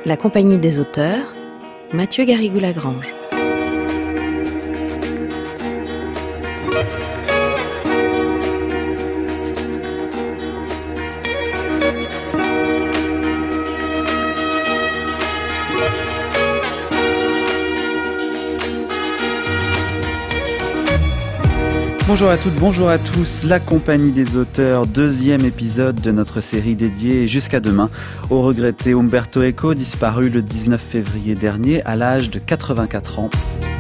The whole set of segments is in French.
La Compagnie des auteurs, Mathieu Garrigou-Lagrange. Bonjour à toutes, bonjour à tous, La Compagnie des auteurs, deuxième épisode de notre série dédiée jusqu'à demain au regretté Umberto Eco, disparu le 19 février dernier à l'âge de 84 ans.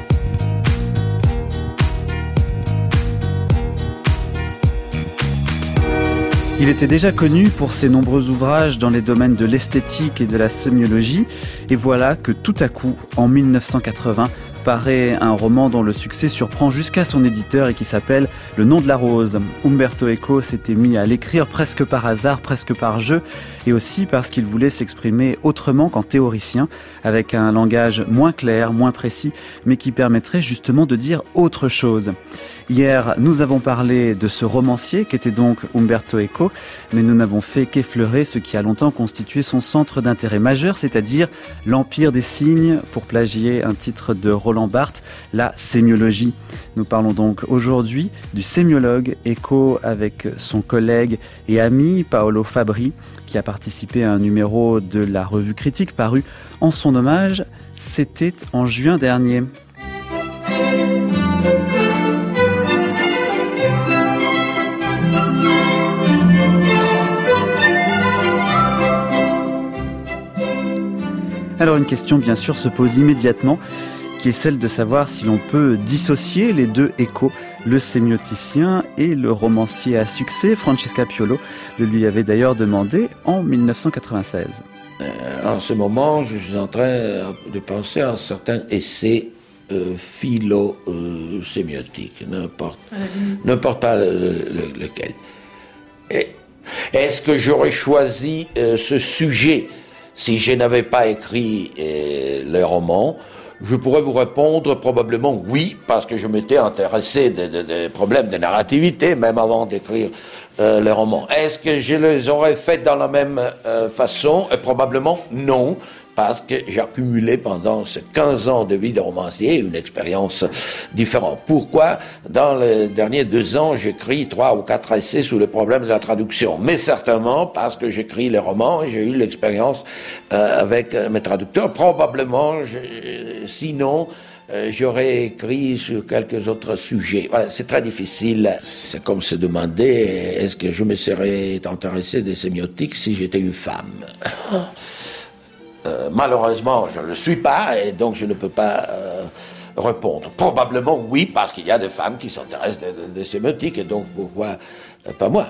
Il était déjà connu pour ses nombreux ouvrages dans les domaines de l'esthétique et de la sémiologie, et voilà que tout à coup, en 1980, paraît un roman dont le succès surprend jusqu'à son éditeur et qui s'appelle Le nom de la rose. Umberto Eco s'était mis à l'écrire presque par hasard, presque par jeu, et aussi parce qu'il voulait s'exprimer autrement qu'en théoricien, avec un langage moins clair, moins précis, mais qui permettrait justement de dire autre chose. Hier, nous avons parlé de ce romancier qu'était donc Umberto Eco, mais nous n'avons fait qu'effleurer ce qui a longtemps constitué son centre d'intérêt majeur, c'est-à-dire l'Empire des signes, pour plagier un titre de Roland Barthes, la sémiologie. Nous parlons donc aujourd'hui du sémiologue Eco avec son collègue et ami Paolo Fabri, qui a participé à un numéro de la revue Critique paru en son hommage. C'était en juin dernier. Alors une question bien sûr se pose immédiatement, qui est celle de savoir si l'on peut dissocier les deux Eco, le sémioticien et le romancier à succès. Francesca Piolo le lui avait d'ailleurs demandé en 1996. En ce moment, je suis en train de penser à certains essais philo-sémiotiques, n'importe pas lequel. Est-ce que j'aurais choisi ce sujet si je n'avais pas écrit les romans? Je pourrais vous répondre probablement oui, parce que je m'étais intéressé des problèmes de narrativité, même avant d'écrire les romans. Est-ce que je les aurais faits dans la même façon? Probablement non, parce que j'ai accumulé pendant ces 15 ans de vie de romancier une expérience différente. Pourquoi? Dans les derniers 2 ans, j'écris 3 ou 4 essais sur le problème de la traduction. Mais certainement, parce que j'écris les romans, j'ai eu l'expérience avec mes traducteurs. Probablement, sinon, j'aurais écrit sur quelques autres sujets. Voilà, c'est très difficile. C'est comme se demander, est-ce que je me serais intéressé des sémiotiques si j'étais une femme? Malheureusement, je ne le suis pas et donc je ne peux pas répondre. Probablement oui, parce qu'il y a des femmes qui s'intéressent des sémiotiques et donc pourquoi pas moi?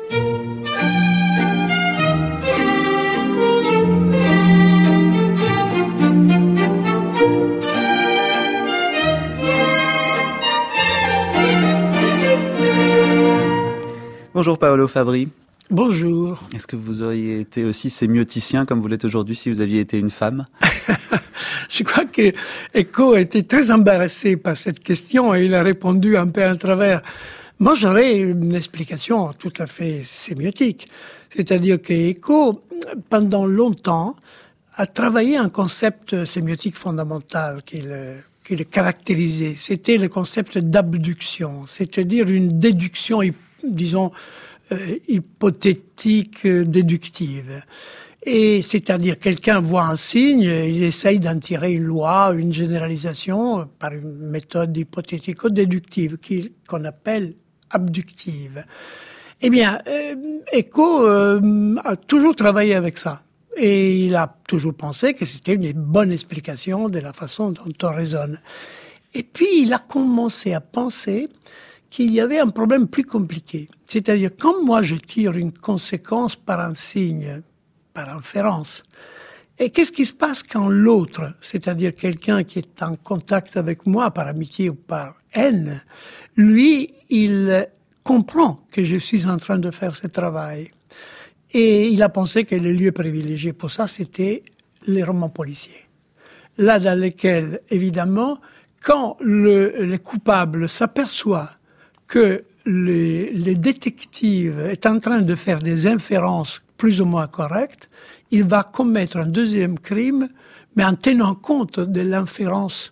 Bonjour Paolo Fabri. Bonjour. Est-ce que vous auriez été aussi sémioticien comme vous l'êtes aujourd'hui si vous aviez été une femme? Je crois que Eco a été très embarrassé par cette question et il a répondu un peu à travers. Moi, j'aurais une explication tout à fait sémiotique. C'est-à-dire que Eco, pendant longtemps, a travaillé un concept sémiotique fondamental qui le caractérisait. C'était le concept d'abduction, c'est-à-dire une déduction, disons, hypothétique, déductive. Et c'est-à-dire quelqu'un voit un signe, il essaye d'en tirer une loi, une généralisation par une méthode hypothético-déductive qu'on appelle abductive. Eh bien, Eco a toujours travaillé avec ça. Et il a toujours pensé que c'était une bonne explication de la façon dont on raisonne. Et puis, il a commencé à penser qu'il y avait un problème plus compliqué. C'est-à-dire, quand moi je tire une conséquence par un signe, par inférence, et qu'est-ce qui se passe quand l'autre, c'est-à-dire quelqu'un qui est en contact avec moi par amitié ou par haine, lui, il comprend que je suis en train de faire ce travail. Et il a pensé que le lieu privilégié pour ça, c'était les romans policiers. Là, dans lesquels, évidemment, quand le coupable s'aperçoit que les détectives est en train de faire des inférences plus ou moins correcte, il va commettre un deuxième crime, mais en tenant compte de l'inférence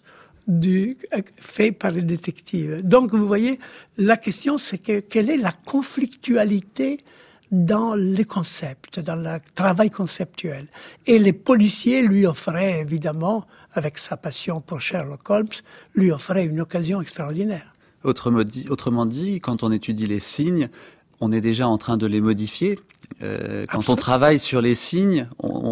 fait par les détectives. Donc, vous voyez, la question, c'est quelle est la conflictualité dans les concepts, dans le travail conceptuel. Et les policiers lui offraient, évidemment, avec sa passion pour Sherlock Holmes, lui offraient une occasion extraordinaire. Autrement dit, quand on étudie les signes, on est déjà en train de les modifier. Quand on travaille sur les signes,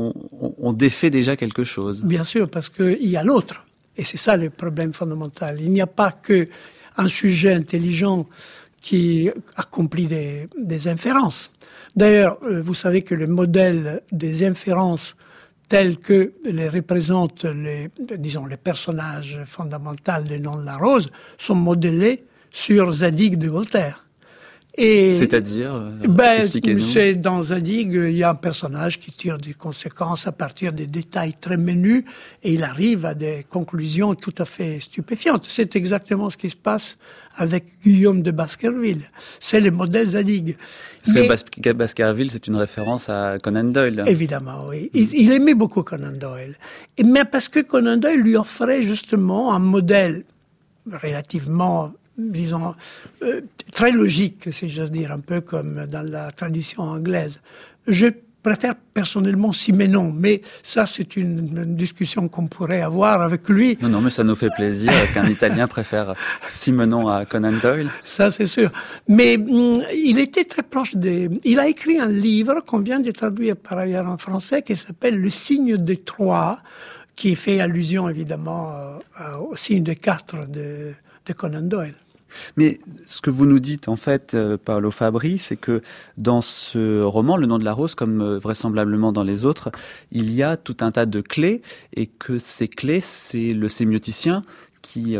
on défait déjà quelque chose. Bien sûr, parce qu'il y a l'autre. Et c'est ça le problème fondamental. Il n'y a pas qu'un sujet intelligent qui accomplit des inférences. D'ailleurs, vous savez que le modèle des inférences tels que les représentent les personnages fondamentaux du Nom de la Rose sont modélés sur Zadig de Voltaire. Et c'est-à-dire, expliquez-nous. C'est dans Zadig, il y a un personnage qui tire des conséquences à partir des détails très menus et il arrive à des conclusions tout à fait stupéfiantes. C'est exactement ce qui se passe avec Guillaume de Baskerville. C'est le modèle Zadig. Parce que Baskerville, c'est une référence à Conan Doyle. Évidemment, oui. Il aimait beaucoup Conan Doyle. Mais parce que Conan Doyle lui offrait justement un modèle relativement, disons, très logique, si j'ose dire, un peu comme dans la tradition anglaise. Je préfère personnellement Simenon, mais ça, c'est une discussion qu'on pourrait avoir avec lui. Non, mais ça nous fait plaisir qu'un Italien préfère Simenon à Conan Doyle. Ça, c'est sûr. Mais il était très proche Il a écrit un livre qu'on vient de traduire par ailleurs en français qui s'appelle Le signe de Troie, qui fait allusion évidemment au signe de 4 de Conan Doyle. Mais ce que vous nous dites, en fait, Paolo Fabri, c'est que dans ce roman, Le Nom de la Rose, comme vraisemblablement dans les autres, il y a tout un tas de clés, et que ces clés, c'est le sémioticien qui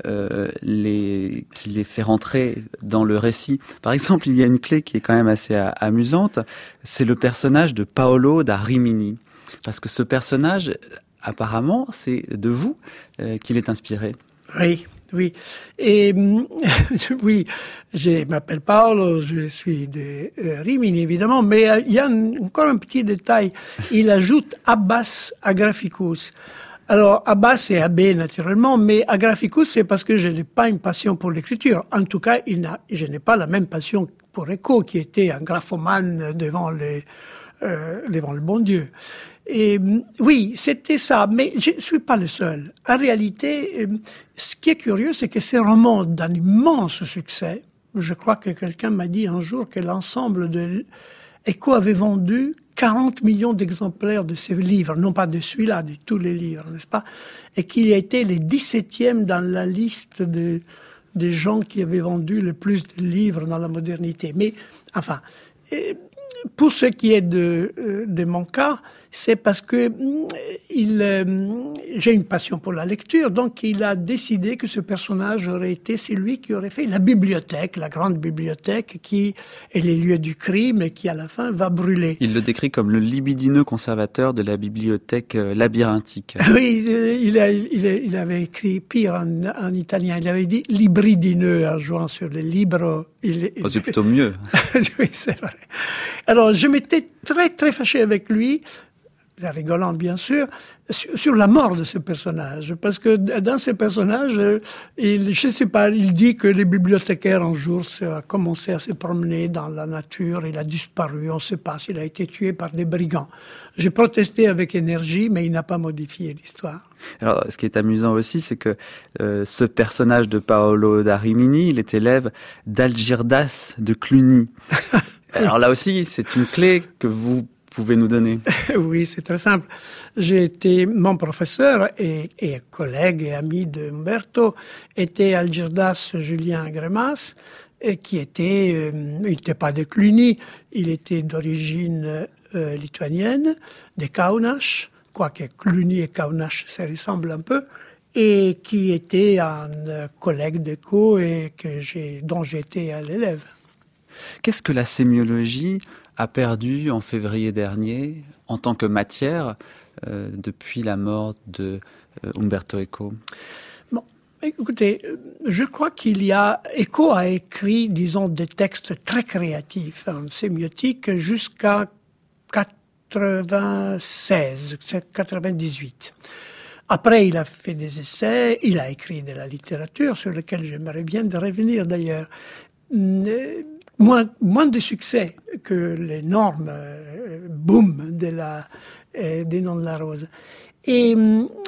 les fait rentrer dans le récit. Par exemple, il y a une clé qui est quand même assez amusante, c'est le personnage de Paolo da Rimini. Parce que ce personnage, apparemment, c'est de vous qu'il est inspiré. Oui. Et oui, je m'appelle Paolo, je suis de Rimini, évidemment, mais il y a encore un petit détail. Il ajoute Abbas Agraphicus. Alors, Abbas c'est Abbé, naturellement, mais Agraphicus, c'est parce que je n'ai pas une passion pour l'écriture. En tout cas, je n'ai pas la même passion pour Eco, qui était un graphomane devant le bon Dieu. Et oui, c'était ça, mais je ne suis pas le seul. En réalité, ce qui est curieux, c'est que ces romans d'un immense succès, je crois que quelqu'un m'a dit un jour que l'ensemble de Eco avait vendu 40 millions d'exemplaires de ces livres, non pas de celui-là, de tous les livres, n'est-ce pas? Et qu'il a été les 17e dans la liste des gens qui avaient vendu le plus de livres dans la modernité. Mais, enfin, pour ce qui est de mon cas, c'est parce que j'ai une passion pour la lecture, donc il a décidé que ce personnage aurait été celui qui aurait fait la bibliothèque, la grande bibliothèque qui est les lieux du crime et qui à la fin va brûler. Il le décrit comme le libidineux conservateur de la bibliothèque labyrinthique. Oui, il avait écrit pire en italien, il avait dit libridineux en jouant sur les libres. C'est plutôt mieux. Oui, c'est vrai. Alors, je m'étais très, très fâché avec lui, rigolant bien sûr, sur la mort de ce personnage. Parce que dans ce personnage, je sais pas, il dit que les bibliothécaires un jour a commencé à se promener dans la nature, il a disparu, on ne sait pas s'il a été tué par des brigands. J'ai protesté avec énergie, mais il n'a pas modifié l'histoire. Alors, ce qui est amusant aussi, c'est que ce personnage de Paolo da Rimini, il est élève d'Algirdas de Cluny. Alors là aussi, c'est une clé que vous pouvez nous donner. Oui, c'est très simple. J'ai été, mon professeur et collègue et ami de Umberto était Algirdas Julien Grémas, qui était, il n'était pas de Cluny, il était d'origine lituanienne, de Kaunas, quoique Cluny et Kaunas se ressemblent un peu, et qui était un collègue d'éco et dont j'étais l'élève. Qu'est-ce que la sémiologie a perdu en février dernier en tant que matière depuis la mort de Umberto Eco? Bon, écoutez, je crois Eco a écrit, disons, des textes très créatifs en sémiotique jusqu'à 96, 98. Après, il a fait des essais, il a écrit de la littérature sur laquelle j'aimerais bien de revenir d'ailleurs. Moins de succès que l'énorme boom des Noms de la Rose. Et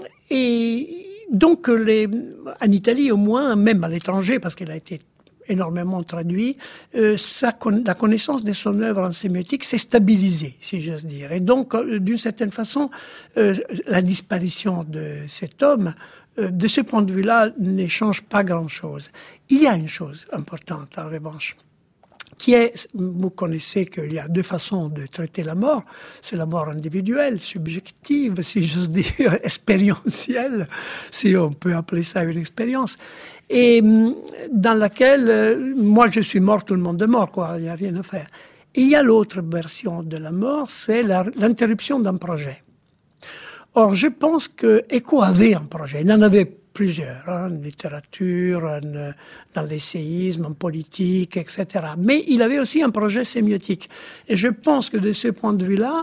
donc, en Italie au moins, même à l'étranger, parce qu'il a été énormément traduit, la connaissance de son œuvre en sémiotique s'est stabilisée, si j'ose dire. Et donc, d'une certaine façon, la disparition de cet homme, de ce point de vue-là, ne change pas grand-chose. Il y a une chose importante, en revanche, qui est, vous connaissez qu'il y a deux façons de traiter la mort. C'est la mort individuelle, subjective, si j'ose dire, expérientielle, si on peut appeler ça une expérience. Et dans laquelle, moi je suis mort, tout le monde est mort, quoi, il n'y a rien à faire. Et il y a l'autre version de la mort, c'est l'interruption d'un projet. Or, je pense que Eco avait un projet, il en avait plusieurs, en littérature, dans l'essayisme, en politique, etc. Mais il avait aussi un projet sémiotique. Et je pense que de ce point de vue-là,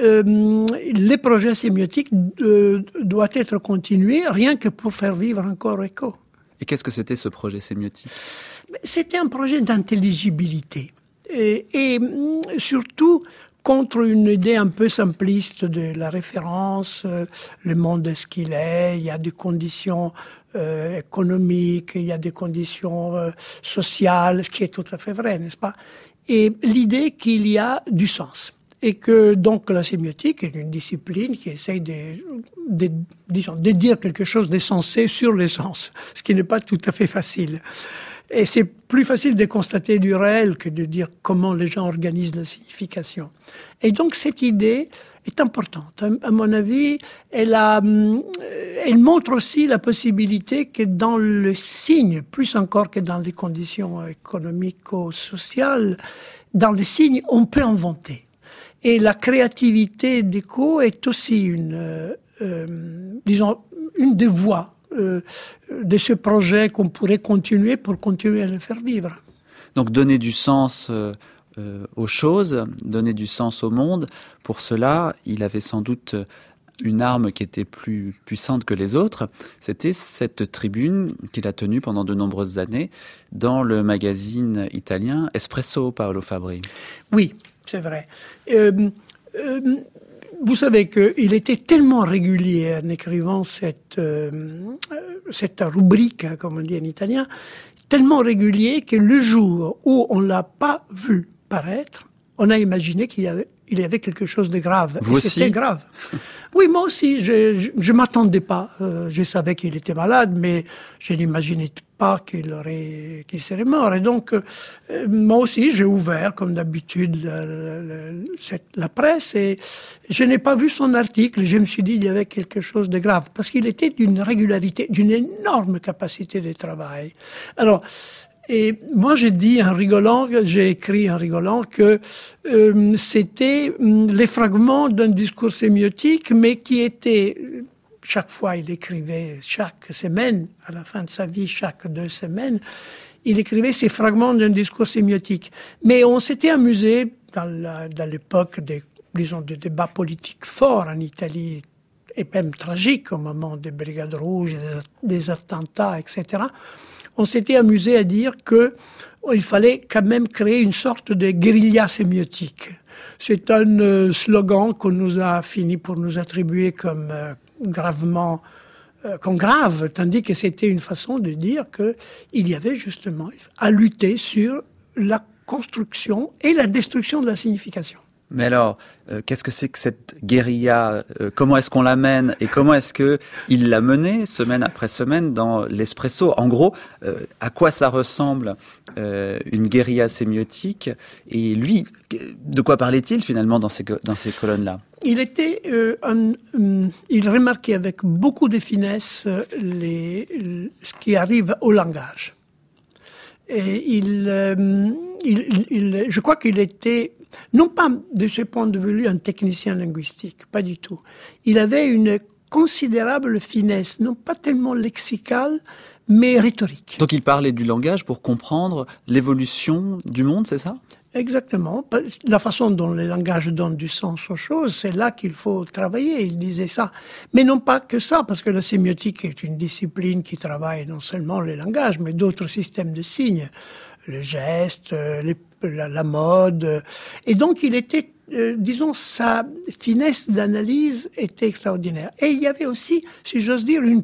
les projets sémiotiques doivent être continués rien que pour faire vivre encore Eco. Et qu'est-ce que c'était ce projet sémiotique ? C'était un projet d'intelligibilité. Et surtout contre une idée un peu simpliste de la référence, le monde est ce qu'il est, il y a des conditions économiques, il y a des conditions sociales, ce qui est tout à fait vrai, n'est-ce pas ? Et l'idée qu'il y a du sens. Et que donc la sémiotique est une discipline qui essaye de dire quelque chose d'essentiel sur l'essence, ce qui n'est pas tout à fait facile. Et c'est plus facile de constater du réel que de dire comment les gens organisent la signification. Et donc cette idée est importante. À mon avis, elle montre aussi la possibilité que dans le signe, plus encore que dans les conditions économico-sociales, dans le signe, on peut inventer. Et la créativité d'Eco est aussi une des voies de ce projet qu'on pourrait continuer pour continuer à le faire vivre. Donc donner du sens aux choses, donner du sens au monde. Pour cela, il avait sans doute une arme qui était plus puissante que les autres. C'était cette tribune qu'il a tenue pendant de nombreuses années dans le magazine italien Espresso, Paolo Fabbri. Oui, c'est vrai. Vous savez qu'il était tellement régulier en écrivant cette rubrique, comme on dit en italien, tellement régulier que le jour où on ne l'a pas vu paraître, on a imaginé qu'il y avait quelque chose de grave. Vous et aussi ? C'était grave. Oui, moi aussi, je m'attendais pas. Je savais qu'il était malade, mais je n'imaginais pas qu'il serait mort. Et donc, moi aussi, j'ai ouvert, comme d'habitude, la presse et je n'ai pas vu son article. Je me suis dit qu'il y avait quelque chose de grave parce qu'il était d'une régularité, d'une énorme capacité de travail. Alors, et moi, j'ai écrit en rigolant que c'était les fragments d'un discours sémiotique, mais qui était, chaque fois, il écrivait chaque semaine, à la fin de sa vie, chaque 2 semaines, il écrivait ces fragments d'un discours sémiotique. Mais on s'était amusé dans l'époque des débats politiques forts en Italie, et même tragiques au moment des Brigades Rouges, des attentats, etc., on s'était amusé à dire qu'il fallait quand même créer une sorte de guérilla sémiotique. C'est un slogan qu'on nous a fini pour nous attribuer comme grave, tandis que c'était une façon de dire qu'il y avait justement à lutter sur la construction et la destruction de la signification. Mais alors, qu'est-ce que c'est que cette guérilla ? Comment est-ce qu'on la mène ? Et comment est-ce qu'il l'a menée, semaine après semaine, dans l'Espresso ? En gros, à quoi ça ressemble une guérilla sémiotique ? Et lui, de quoi parlait-il finalement dans ces colonnes-là ? Il remarquait avec beaucoup de finesse ce qui arrive au langage. Et je crois qu'il était, non pas de ce point de vue un technicien linguistique, pas du tout. Il avait une considérable finesse, non pas tellement lexicale, mais rhétorique. Donc il parlait du langage pour comprendre l'évolution du monde, c'est ça ? Exactement. La façon dont le langage donne du sens aux choses, c'est là qu'il faut travailler. Il disait ça. Mais non pas que ça, parce que la sémiotique est une discipline qui travaille non seulement les langages, mais d'autres systèmes de signes, les gestes, la mode. Et donc, il était, disons, sa finesse d'analyse était extraordinaire. Et il y avait aussi, si j'ose dire, une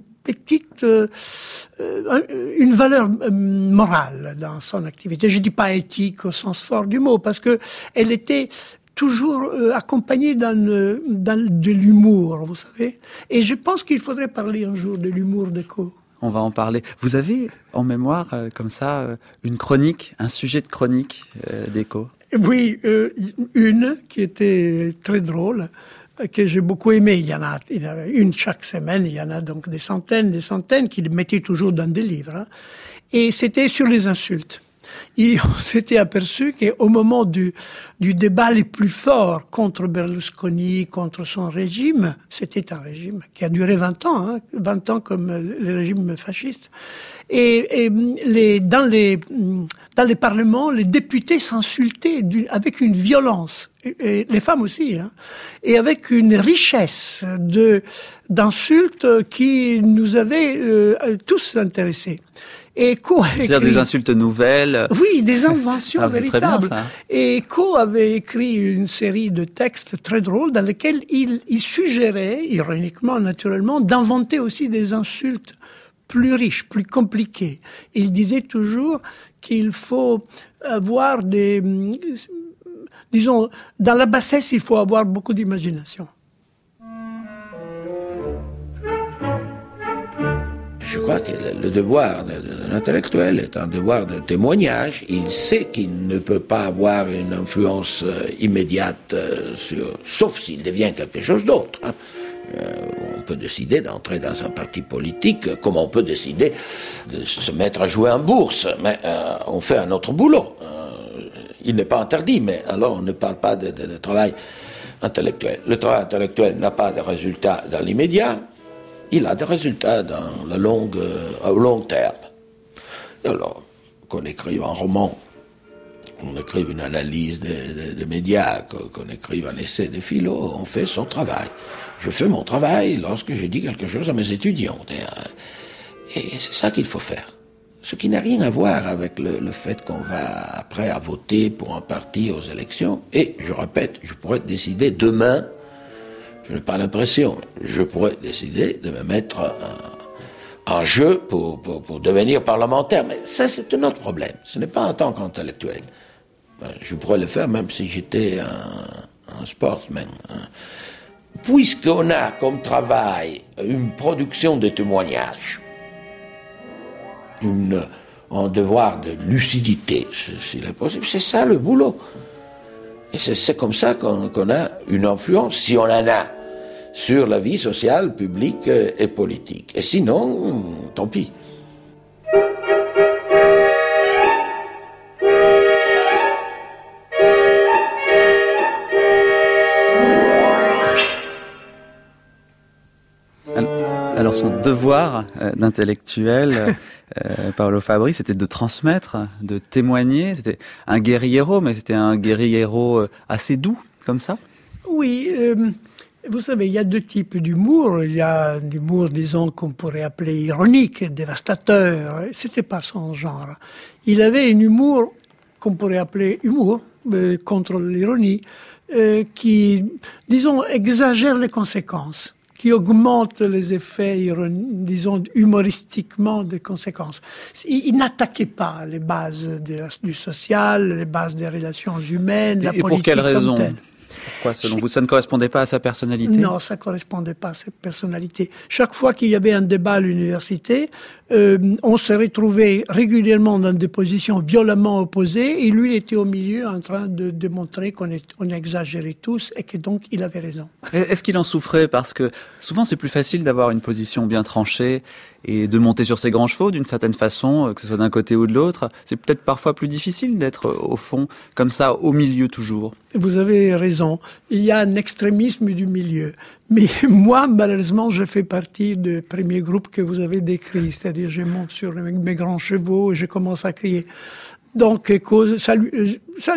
valeur morale dans son activité. Je dis pas éthique au sens fort du mot, parce que elle était toujours accompagnée de l'humour, vous savez. Et je pense qu'il faudrait parler un jour de l'humour d'Eco. On va en parler. Vous avez en mémoire, comme ça, une chronique, un sujet de chronique d'Eco? Oui, une qui était très drôle, que j'ai beaucoup aimé. Il y en a une chaque semaine, il y en a donc des centaines qu'il mettait toujours dans des livres. Hein. Et c'était sur les insultes. Et on s'était aperçu qu'au moment du débat les plus forts contre Berlusconi, contre son régime, c'était un régime qui a duré 20 ans, hein, 20 ans comme le régime fasciste. Et dans les parlements, les députés s'insultaient avec une violence, et les femmes aussi, hein, et avec une richesse d'insultes qui nous avait tous intéressés. Et c'est-à-dire des insultes nouvelles. Oui, des inventions véritables. Très bien, ça. Et Eco avait écrit une série de textes très drôles dans lesquels il suggérait, ironiquement, naturellement, d'inventer aussi des insultes plus riches, plus compliquées. Il disait toujours qu'il faut avoir disons, dans la bassesse, il faut avoir beaucoup d'imagination. Je crois que le devoir de l'intellectuel est un devoir de témoignage. Il sait qu'il ne peut pas avoir une influence immédiate sauf s'il devient quelque chose d'autre. Hein. On peut décider d'entrer dans un parti politique, comme on peut décider de se mettre à jouer en bourse, mais on fait un autre boulot. Il n'est pas interdit, mais alors on ne parle pas de travail intellectuel. Le travail intellectuel n'a pas de résultats dans l'immédiat. Il a des résultats au long terme. Alors, qu'on écrive un roman, qu'on écrive une analyse des médias, qu'on écrive un essai de philo, on fait son travail. Je fais mon travail lorsque je dis quelque chose à mes étudiants. Et c'est ça qu'il faut faire. Ce qui n'a rien à voir avec le fait qu'on va après à voter pour un parti aux élections. Et, je répète, je pourrais décider demain. Je n'ai pas l'impression. Je pourrais décider de me mettre en jeu pour devenir parlementaire. Mais ça, c'est un autre problème. Ce n'est pas en tant qu'intellectuel. Je pourrais le faire même si j'étais un sportsman. Puisqu'on a comme travail une production de témoignages, un devoir de lucidité, s'il est possible, c'est ça le boulot. Et c'est comme ça qu'on a une influence, si on en a, sur la vie sociale, publique et politique. Et sinon, tant pis. Alors son devoir d'intellectuel, Paolo Fabri, c'était de transmettre, de témoigner. C'était un guerriero, mais c'était un guerriero assez doux, comme ça. Oui, vous savez, il y a deux types d'humour. Il y a l'humour, disons, qu'on pourrait appeler ironique, dévastateur. C'était pas son genre. Il avait un humour qu'on pourrait appeler humour, contre l'ironie, qui, disons, exagère les conséquences, qui augmente les effets, disons, humoristiquement des conséquences. Il n'attaquait pas les bases du social, les bases des relations humaines, la politique. Et pour quelle raison ? Pourquoi, selon vous, ça ne correspondait pas à sa personnalité ? Non, ça ne correspondait pas à sa personnalité. Chaque fois qu'il y avait un débat à l'université, on se retrouvait régulièrement dans des positions violemment opposées, et lui, il était au milieu en train de démontrer qu'on exagérait tous et que donc il avait raison. Est-ce qu'il en souffrait ? Parce que souvent, c'est plus facile d'avoir une position bien tranchée et de monter sur ses grands chevaux d'une certaine façon, que ce soit d'un côté ou de l'autre. C'est peut-être parfois plus difficile d'être au fond, comme ça, au milieu toujours. Vous avez raison. Il y a un extrémisme du milieu. Mais moi, malheureusement, je fais partie du premier groupe que vous avez décrit. C'est-à-dire, je monte sur mes grands chevaux et je commence à crier. Donc,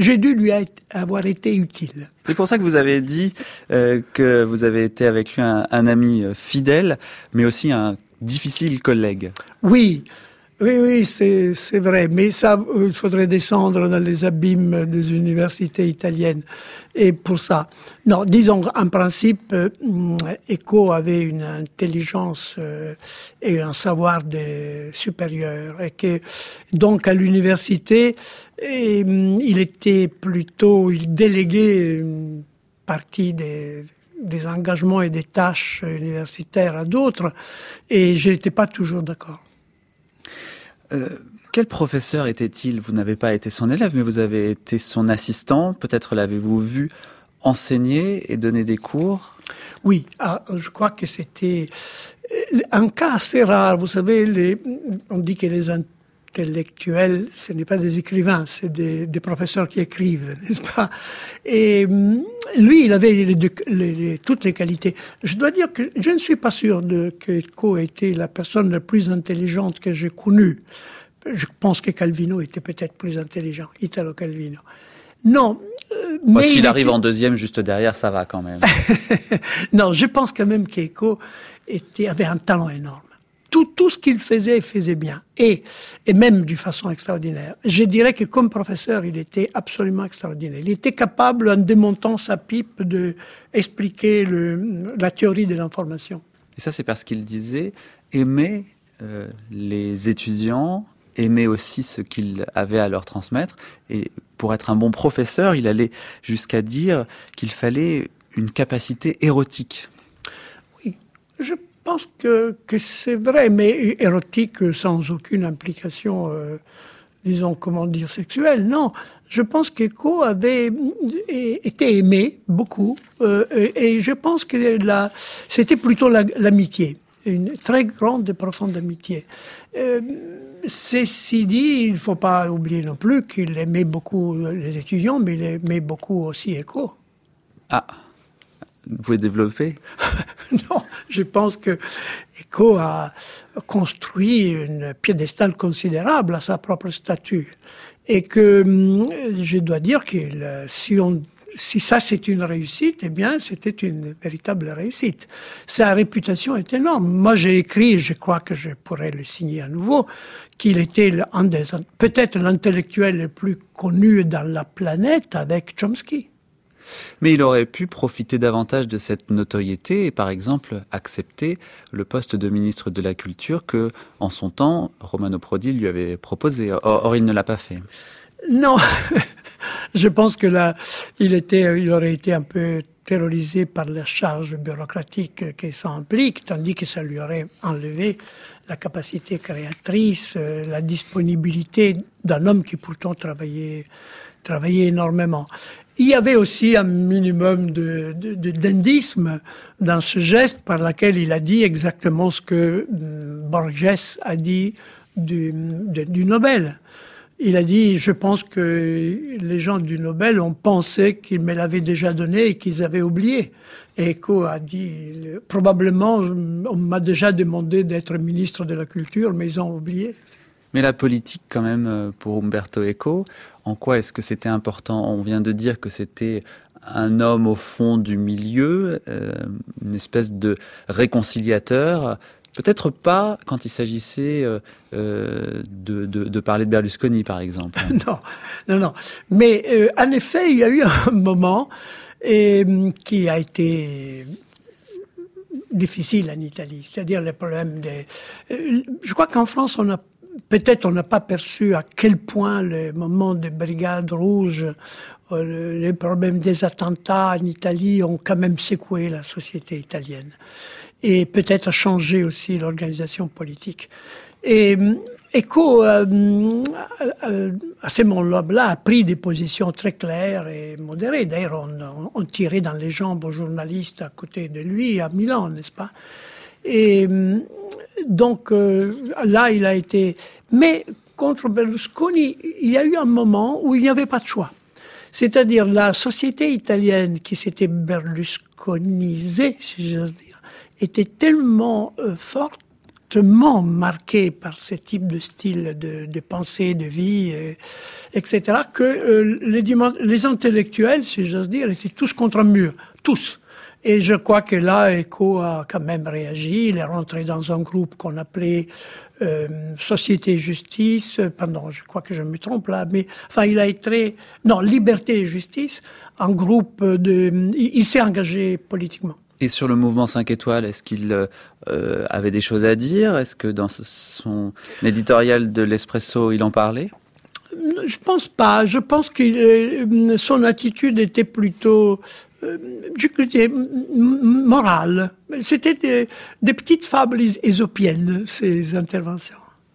j'ai dû lui avoir été utile. C'est pour ça que vous avez dit que vous avez été avec lui un ami fidèle, mais aussi un difficile collègue. Oui, c'est vrai. Mais ça, il faudrait descendre dans les abîmes des universités italiennes. Et pour ça, non, disons, en principe, Eco avait une intelligence et un savoir supérieur. Et que, donc, à l'université, il déléguait une partie des engagements et des tâches universitaires à d'autres. Et je n'étais pas toujours d'accord. Quel professeur était-il ? Vous n'avez pas été son élève, mais vous avez été son assistant. Peut-être l'avez-vous vu enseigner et donner des cours ? Oui, je crois que c'était un cas assez rare. Vous savez, on dit que les intellectuels, ce n'est pas des écrivains, c'est des professeurs qui écrivent, n'est-ce pas ? Et lui, il avait toutes les qualités. Je dois dire que je ne suis pas sûr que Eco était la personne la plus intelligente que j'ai connue. Je pense que Calvino était peut-être plus intelligent, Italo Calvino. Non. Mais s'il arrive en deuxième juste derrière, ça va quand même. Non, je pense quand même qu'Eco avait un talent énorme. Tout ce qu'il faisait bien. Et même d'une façon extraordinaire. Je dirais que comme professeur, il était absolument extraordinaire. Il était capable, en démontant sa pipe, d'expliquer la théorie de l'information. Et ça, c'est parce qu'il disait aimer les étudiants, aimer aussi ce qu'il avait à leur transmettre. Et pour être un bon professeur, il allait jusqu'à dire qu'il fallait une capacité érotique. Oui, je pense que c'est vrai, mais érotique sans aucune implication, sexuelle. Non, je pense qu'Eco avait été aimé beaucoup, et je pense que c'était plutôt l'amitié, une très grande et profonde amitié. Ceci dit, il ne faut pas oublier non plus qu'il aimait beaucoup les étudiants, mais il aimait beaucoup aussi Eco. Ah, vous pouvez développer ? Non, je pense que Eco a construit une piédestal considérable à sa propre statue. Et que je dois dire que si ça c'est une réussite, eh bien c'était une véritable réussite. Sa réputation est énorme. Moi j'ai écrit, je crois que je pourrais le signer à nouveau, qu'il était peut-être l'intellectuel le plus connu dans la planète avec Chomsky. Mais il aurait pu profiter davantage de cette notoriété et par exemple accepter le poste de ministre de la Culture que, en son temps, Romano Prodi lui avait proposé. Or il ne l'a pas fait. Non, je pense que il aurait été un peu terrorisé par la charge bureaucratique que ça implique, tandis que ça lui aurait enlevé la capacité créatrice, la disponibilité d'un homme qui pourtant travaillait énormément. Il y avait aussi un minimum de dandisme dans ce geste par lequel il a dit exactement ce que Borges a dit du Nobel. Il a dit, je pense que les gens du Nobel ont pensé qu'ils me l'avaient déjà donné et qu'ils avaient oublié. Et Eco a dit, probablement, on m'a déjà demandé d'être ministre de la Culture, mais ils ont oublié. Mais la politique, quand même, pour Umberto Eco, en quoi est-ce que c'était important ? On vient de dire que c'était un homme au fond du milieu, une espèce de réconciliateur. Peut-être pas quand il s'agissait de parler de Berlusconi, par exemple. Non. Mais en effet, il y a eu un moment qui a été difficile en Italie. C'est-à-dire les problèmes je crois qu'en France, on n'a pas perçu à quel point les moments de brigades rouges, les problèmes des attentats en Italie ont quand même secoué la société italienne. Et peut-être changé aussi l'organisation politique. Et Eco, à ce moment-là, a pris des positions très claires et modérées. D'ailleurs, on tirait dans les jambes aux journalistes à côté de lui, à Milan, n'est-ce pas ? Et donc, là, il a été... Mais contre Berlusconi, il y a eu un moment où il n'y avait pas de choix. C'est-à-dire la société italienne qui s'était berlusconisée, si j'ose dire, était tellement forte fortement marqués par ce type de style de pensée, de vie, etc., que les intellectuels, si j'ose dire, étaient tous contre un mur, tous. Et je crois que là, Eco a quand même réagi. Il est rentré dans un groupe qu'on appelait Société et Justice. Pardon, je crois que je me trompe là, mais enfin, il a été Liberté et Justice, un groupe il s'est engagé politiquement. Et sur le mouvement 5 étoiles, est-ce qu'il avait des choses à dire? Est-ce que dans son éditorial de l'Espresso, il en parlait? Je pense pas. Je pense que son attitude était plutôt morale. C'était des petites fables ésopiennes, ces interventions.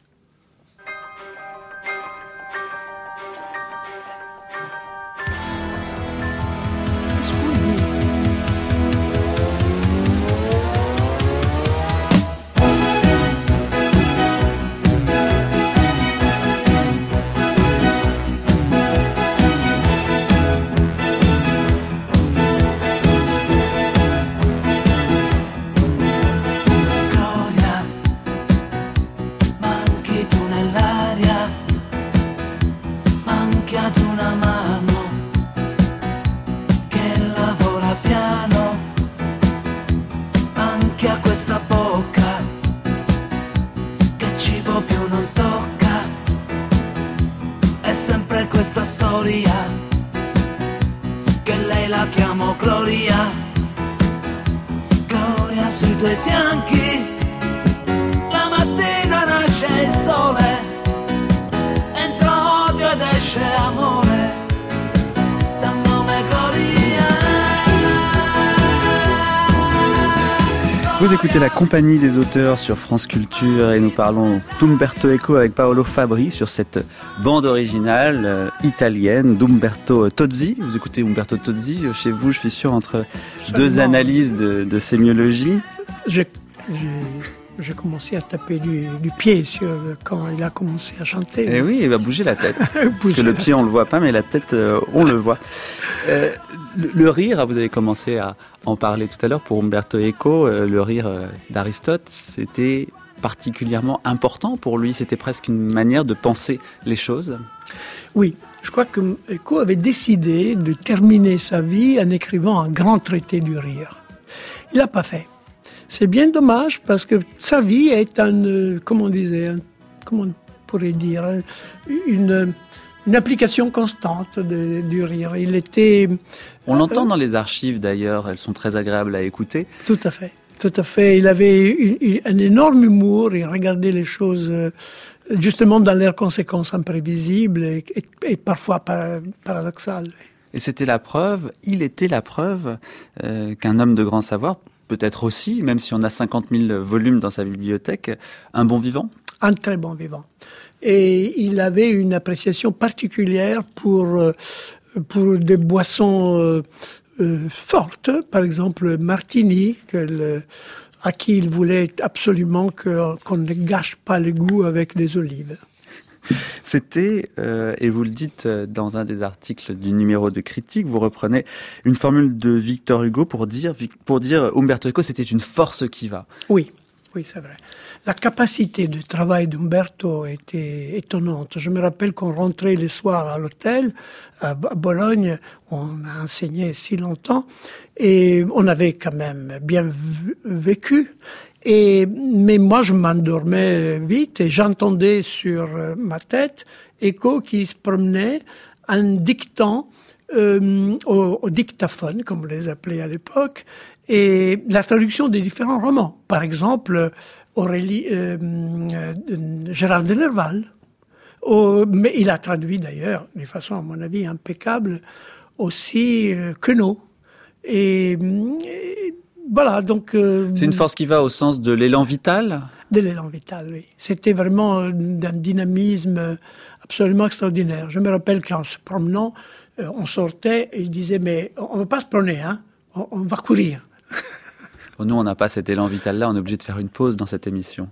Vous écoutez la compagnie des auteurs sur France Culture et nous parlons d'Umberto Eco avec Paolo Fabbri sur cette bande originale italienne d'Umberto Tozzi. Vous écoutez Umberto Tozzi chez vous, je suis sûr, entre deux analyses de sémiologie. J'ai commencé à taper du pied quand il a commencé à chanter. Et oui, il va bouger la tête. Parce que le pied, on le voit pas, mais la tête, on le voit. Le rire, vous avez commencé à en parler tout à l'heure pour Umberto Eco. Le rire d'Aristote, c'était particulièrement important pour lui. C'était presque une manière de penser les choses. Oui, je crois que Eco avait décidé de terminer sa vie en écrivant un grand traité du rire. Il l'a pas fait. C'est bien dommage parce que sa vie est comment on pourrait dire, une application constante du rire. Il était... On l'entend dans les archives d'ailleurs, elles sont très agréables à écouter. Tout à fait, tout à fait. Il avait un énorme humour, il regardait les choses justement dans leurs conséquences imprévisibles et parfois paradoxales. Et c'était la preuve, il était la preuve qu'un homme de grand savoir, peut-être aussi, même si on a 50 000 volumes dans sa bibliothèque, un bon vivant. Un très bon vivant. Et il avait une appréciation particulière pour des boissons fortes, par exemple Martini, à qui il voulait absolument qu'on ne gâche pas le goût avec des olives. C'était, et vous le dites dans un des articles du numéro de Critique, vous reprenez une formule de Victor Hugo pour dire Umberto Eco, c'était une force qui va. Oui, c'est vrai. La capacité de travail d'Umberto était étonnante. Je me rappelle qu'on rentrait les soirs à l'hôtel, à Bologne, on a enseigné si longtemps, et on avait quand même bien vécu. Mais moi, je m'endormais vite et j'entendais sur ma tête Eco qui se promenait en dictant au dictaphone, comme on les appelait à l'époque, et la traduction des différents romans. Par exemple, Gérard de Nerval. Mais il a traduit d'ailleurs, de façon à mon avis impeccable, aussi Queneau. Et voilà, donc... c'est une force qui va au sens de l'élan vital ? De l'élan vital, oui. C'était vraiment d'un dynamisme absolument extraordinaire. Je me rappelle qu'en se promenant, on sortait et il disait « Mais on ne va pas se promener, hein, on va courir ». Nous, on n'a pas cet élan vital-là, on est obligé de faire une pause dans cette émission.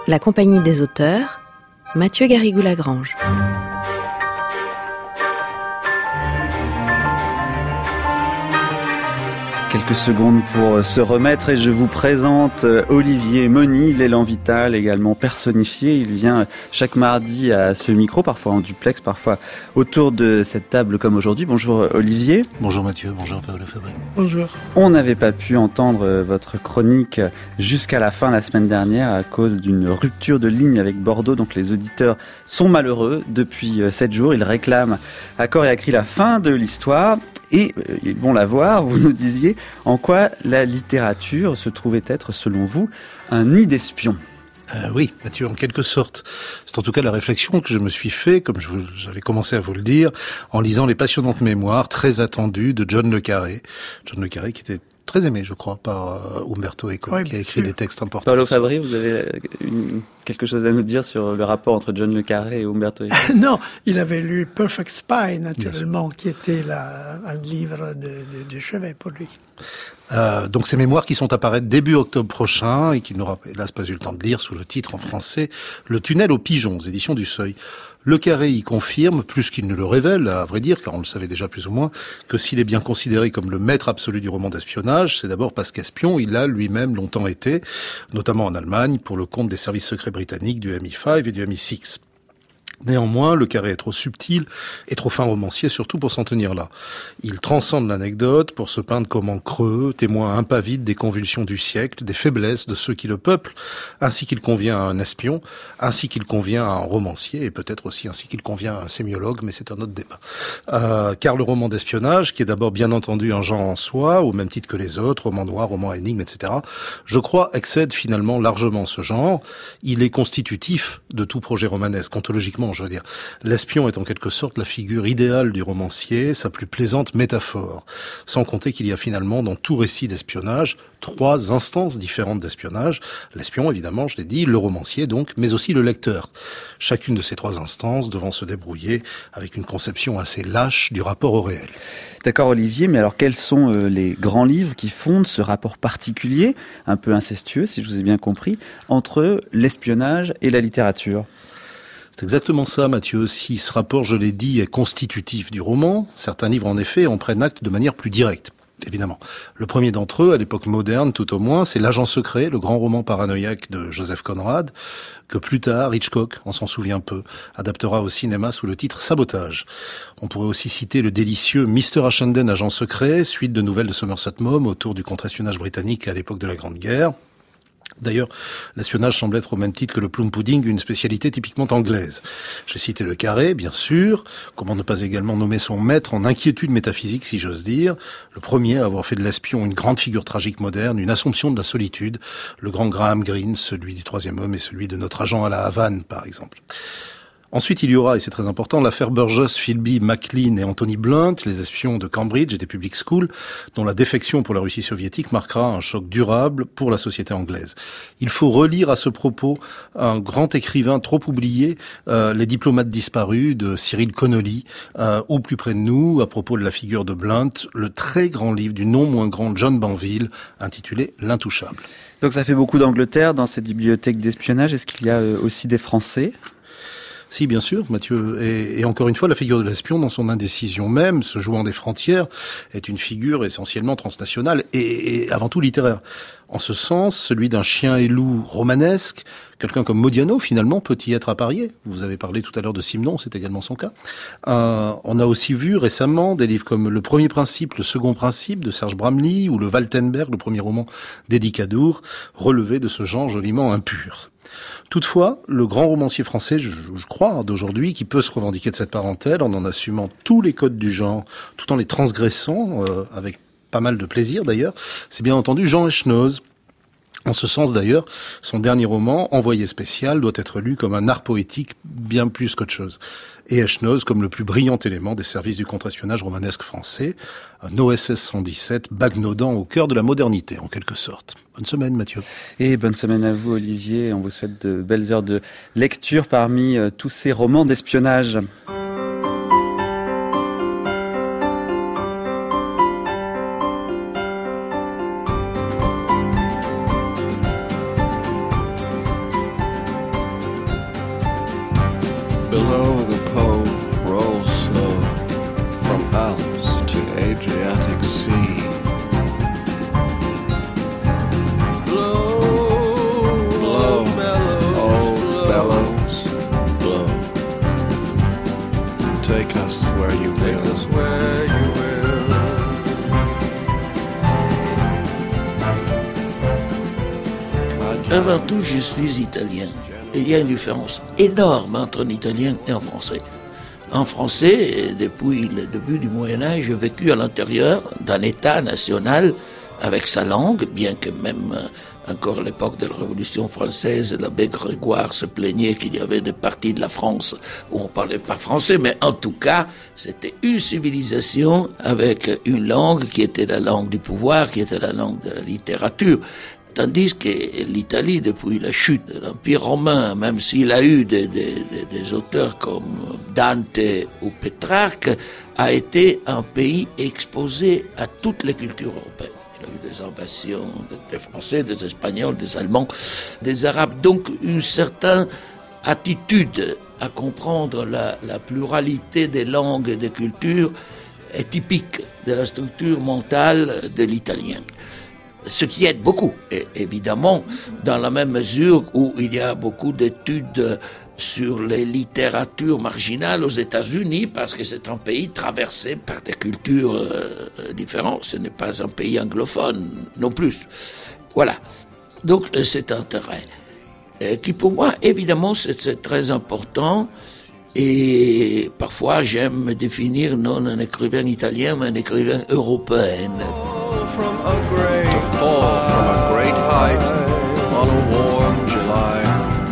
La Compagnie des auteurs, Mathieu Garrigou-Lagrange. Quelques secondes pour se remettre et je vous présente Olivier Moni, l'élan vital également personnifié. Il vient chaque mardi à ce micro, parfois en duplex, parfois autour de cette table comme aujourd'hui. Bonjour Olivier. Bonjour Mathieu, bonjour Paul Lefebvre. Bonjour. On n'avait pas pu entendre votre chronique jusqu'à la fin la semaine dernière à cause d'une rupture de ligne avec Bordeaux. Donc les auditeurs sont malheureux. Depuis 7 jours, ils réclament à corps et à cri la fin de l'histoire. Et ils vont la voir, vous nous disiez, en quoi la littérature se trouvait être, selon vous, un nid d'espions. Oui, Mathieu, en quelque sorte. C'est en tout cas la réflexion que je me suis fait, comme j'avais commencé à vous le dire, en lisant les passionnantes mémoires très attendues de John le Carré. John le Carré qui était très aimé, je crois, par Umberto Eco, oui, qui a écrit des textes importants. Paolo Fabri, vous avez quelque chose à nous dire sur le rapport entre John le Carré et Umberto Eco? Non, il avait lu Perfect Spy, naturellement, qui était un livre de chevet pour lui. Donc ces mémoires qui sont à paraître début octobre prochain et qu'il n'aura hélas pas eu le temps de lire sous le titre en français « Le tunnel aux pigeons », aux éditions du Seuil. Le Carré y confirme, plus qu'il ne le révèle, à vrai dire, car on le savait déjà plus ou moins, que s'il est bien considéré comme le maître absolu du roman d'espionnage, c'est d'abord parce qu'espion, il l'a lui-même longtemps été, notamment en Allemagne, pour le compte des services secrets britanniques du MI5 et du MI6. Néanmoins, le Carré est trop subtil et trop fin romancier, surtout pour s'en tenir là. Il transcende l'anecdote pour se peindre comme en creux, témoin impavide des convulsions du siècle, des faiblesses de ceux qui le peuplent, ainsi qu'il convient à un espion, ainsi qu'il convient à un romancier, et peut-être aussi ainsi qu'il convient à un sémiologue, mais c'est un autre débat. Car le roman d'espionnage, qui est d'abord bien entendu un genre en soi, au même titre que les autres, roman noir, roman énigme, etc., je crois excède finalement largement ce genre. Il est constitutif de tout projet romanesque, ontologiquement, je veux dire. L'espion est en quelque sorte la figure idéale du romancier, sa plus plaisante métaphore. Sans compter qu'il y a finalement dans tout récit d'espionnage 3 instances différentes d'espionnage. L'espion, évidemment, je l'ai dit, le romancier donc, mais aussi le lecteur. Chacune de ces 3 instances devant se débrouiller avec une conception assez lâche du rapport au réel. D'accord Olivier, mais alors quels sont les grands livres qui fondent ce rapport particulier, un peu incestueux si je vous ai bien compris, entre l'espionnage et la littérature ? C'est exactement ça, Mathieu. Si ce rapport, je l'ai dit, est constitutif du roman, certains livres, en effet, en prennent acte de manière plus directe. Évidemment. Le premier d'entre eux, à l'époque moderne tout au moins, c'est L'Agent secret, le grand roman paranoïaque de Joseph Conrad, que plus tard, Hitchcock, on s'en souvient peu, adaptera au cinéma sous le titre Sabotage. On pourrait aussi citer le délicieux Mr. Ashenden, Agent secret, suite de nouvelles de Somerset Maugham autour du contre-espionnage britannique à l'époque de la Grande Guerre. D'ailleurs, l'espionnage semble être au même titre que le plum pudding une spécialité typiquement anglaise. J'ai cité le Carré, bien sûr. Comment ne pas également nommer son maître en inquiétude métaphysique, si j'ose dire. Le premier à avoir fait de l'espion une grande figure tragique moderne, une assomption de la solitude. Le grand Graham Greene, celui du Troisième Homme et celui de notre agent à la Havane, par exemple. Ensuite, il y aura, et c'est très important, l'affaire Burgess, Philby, McLean et Anthony Blunt, les espions de Cambridge et des public schools, dont la défection pour la Russie soviétique marquera un choc durable pour la société anglaise. Il faut relire à ce propos un grand écrivain trop oublié, Les diplomates disparus de Cyril Connolly, ou plus près de nous, à propos de la figure de Blunt, le très grand livre du non moins grand John Banville, intitulé L'Intouchable. Donc ça fait beaucoup d'Angleterre dans cette bibliothèque d'espionnage. Est-ce qu'il y a aussi des Français ? Si, bien sûr, Mathieu. Et encore une fois, la figure de l'espion, dans son indécision même, se jouant des frontières, est une figure essentiellement transnationale et avant tout littéraire. En ce sens, celui d'un chien et loup romanesque, quelqu'un comme Modiano, finalement, peut y être apparié. Vous avez parlé tout à l'heure de Simon, c'est également son cas. On a aussi vu récemment des livres comme Le Premier Principe, Le Second Principe de Serge Bramley ou Le Waltenberg, le premier roman d'Eddie Cadour, relevé de ce genre joliment impur. Toutefois, le grand romancier français, je crois, d'aujourd'hui, qui peut se revendiquer de cette parentèle en assumant tous les codes du genre, tout en les transgressant, avec pas mal de plaisir d'ailleurs, c'est bien entendu Jean Echenoz. En ce sens d'ailleurs, son dernier roman, Envoyé spécial, doit être lu comme un art poétique bien plus qu'autre chose. Et Echenoz comme le plus brillant élément des services du contre-espionnage romanesque français, un OSS 117 bagnaudant au cœur de la modernité en quelque sorte. Bonne semaine Mathieu. Et bonne semaine à vous Olivier, on vous souhaite de belles heures de lecture parmi tous ces romans d'espionnage. Below the Po rolls slow from Alps to Adriatic Sea. Blow, blow, old bellows, blow. Take us where you will. Take us where you will. Avant tout, je suis italien. Il y a une différence énorme entre un italien et un français. En français, depuis le début du Moyen-Âge, j'ai vécu à l'intérieur d'un État national avec sa langue, bien que même encore à l'époque de la Révolution française, l'abbé Grégoire se plaignait qu'il y avait des parties de la France où on parlait pas français, mais en tout cas, c'était une civilisation avec une langue qui était la langue du pouvoir, qui était la langue de la littérature. Tandis que l'Italie, depuis la chute de l'Empire romain, même s'il a eu des auteurs comme Dante ou Pétrarque, a été un pays exposé à toutes les cultures européennes. Il a eu des invasions des Français, des Espagnols, des Allemands, des Arabes. Donc une certaine attitude à comprendre la pluralité des langues et des cultures est typique de la structure mentale de l'Italien. Ce qui aide beaucoup, et évidemment, dans la même mesure où il y a beaucoup d'études sur les littératures marginales aux États-Unis, parce que c'est un pays traversé par des cultures différentes. Ce n'est pas un pays anglophone non plus. Voilà. Donc cet intérêt, qui pour moi, évidemment, c'est très important. Et parfois, j'aime me définir non un écrivain italien, mais un écrivain européen. To fall from a great height on a warm July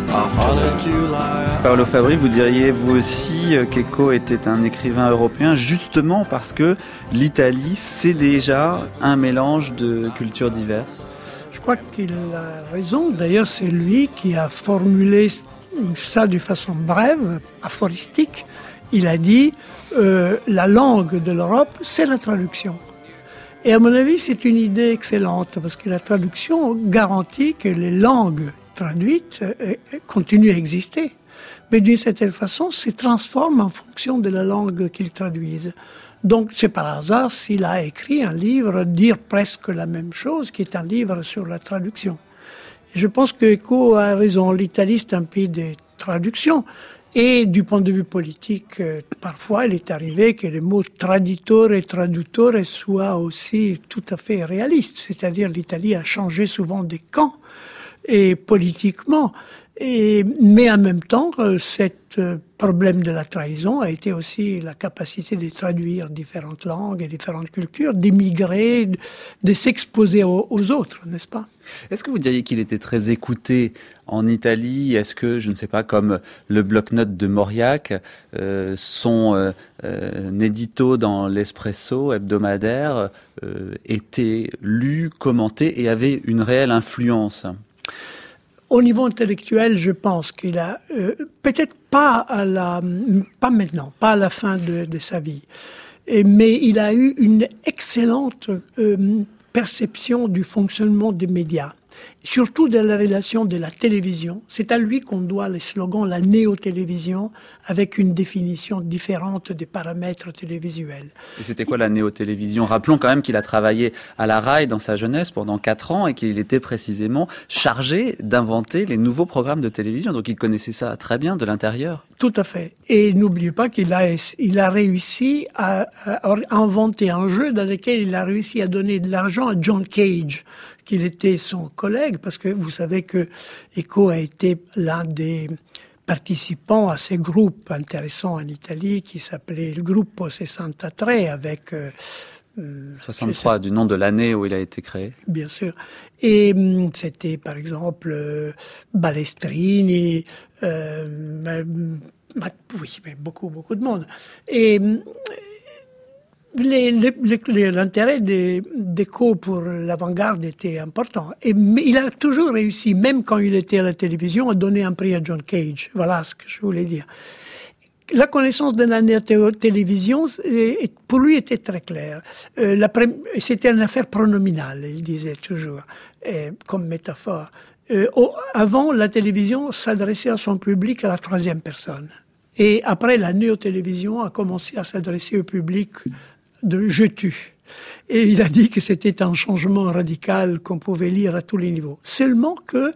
afternoon. Paolo Fabri, vous diriez vous aussi qu'Eco était un écrivain européen justement parce que l'Italie, c'est déjà un mélange de cultures diverses? Je crois qu'il a raison. D'ailleurs, c'est lui qui a formulé ça de façon brève, aphoristique. Il a dit la langue de l'Europe, c'est la traduction. Et à mon avis, c'est une idée excellente parce que la traduction garantit que les langues traduites continuent à exister. Mais d'une certaine façon, se transforment en fonction de la langue qu'ils traduisent. Donc, c'est par hasard s'il a écrit un livre, dire presque la même chose, qui est un livre sur la traduction. Et je pense que Eco a raison. L'Italie, c'est un pays de traduction. Et du point de vue politique, parfois, il est arrivé que les mots traditore et traduttore soient aussi tout à fait réalistes. C'est-à-dire, l'Italie a changé souvent des camps, et politiquement. Mais en même temps, cet problème de la trahison a été aussi la capacité de traduire différentes langues et différentes cultures, d'émigrer, de s'exposer aux autres, n'est-ce pas? Est-ce que vous diriez qu'il était très écouté en Italie? Est-ce que, je ne sais pas, comme le bloc-notes de Mauriac, son édito dans l'Espresso hebdomadaire était lu, commenté et avait une réelle influence? Au niveau intellectuel, je pense qu'il a, peut-être pas maintenant, pas à la fin de sa vie, mais il a eu une excellente perception du fonctionnement des médias, surtout de la relation de la télévision. C'est à lui qu'on doit le slogan « la néo-télévision » avec une définition différente des paramètres télévisuels. Et c'était quoi la néo-télévision? Rappelons quand même qu'il a travaillé à la RAI dans sa jeunesse pendant 4 ans et qu'il était précisément chargé d'inventer les nouveaux programmes de télévision. Donc il connaissait ça très bien de l'intérieur. Tout à fait. Et n'oubliez pas qu'il a réussi à inventer un jeu dans lequel il a réussi à donner de l'argent à John Cage, qu'il était son collègue, parce que vous savez que Eco a été l'un des participants à ces groupes intéressants en Italie qui s'appelait le Gruppo 63 avec 63 du nom de l'année où il a été créé. Bien sûr. Et c'était par exemple Balestrini, oui, mais beaucoup de monde. Et l'intérêt d'Eco pour l'avant-garde était important. Mais il a toujours réussi, même quand il était à la télévision, à donner un prix à John Cage. Voilà ce que je voulais dire. La connaissance de la télévision, pour lui, était très claire. C'était une affaire pronominale, il disait toujours, comme métaphore. Avant, la télévision s'adressait à son public à la 3e personne. Et après, la néo-télévision a commencé à s'adresser au public de « je tue ». Et il a dit que c'était un changement radical qu'on pouvait lire à tous les niveaux. Seulement que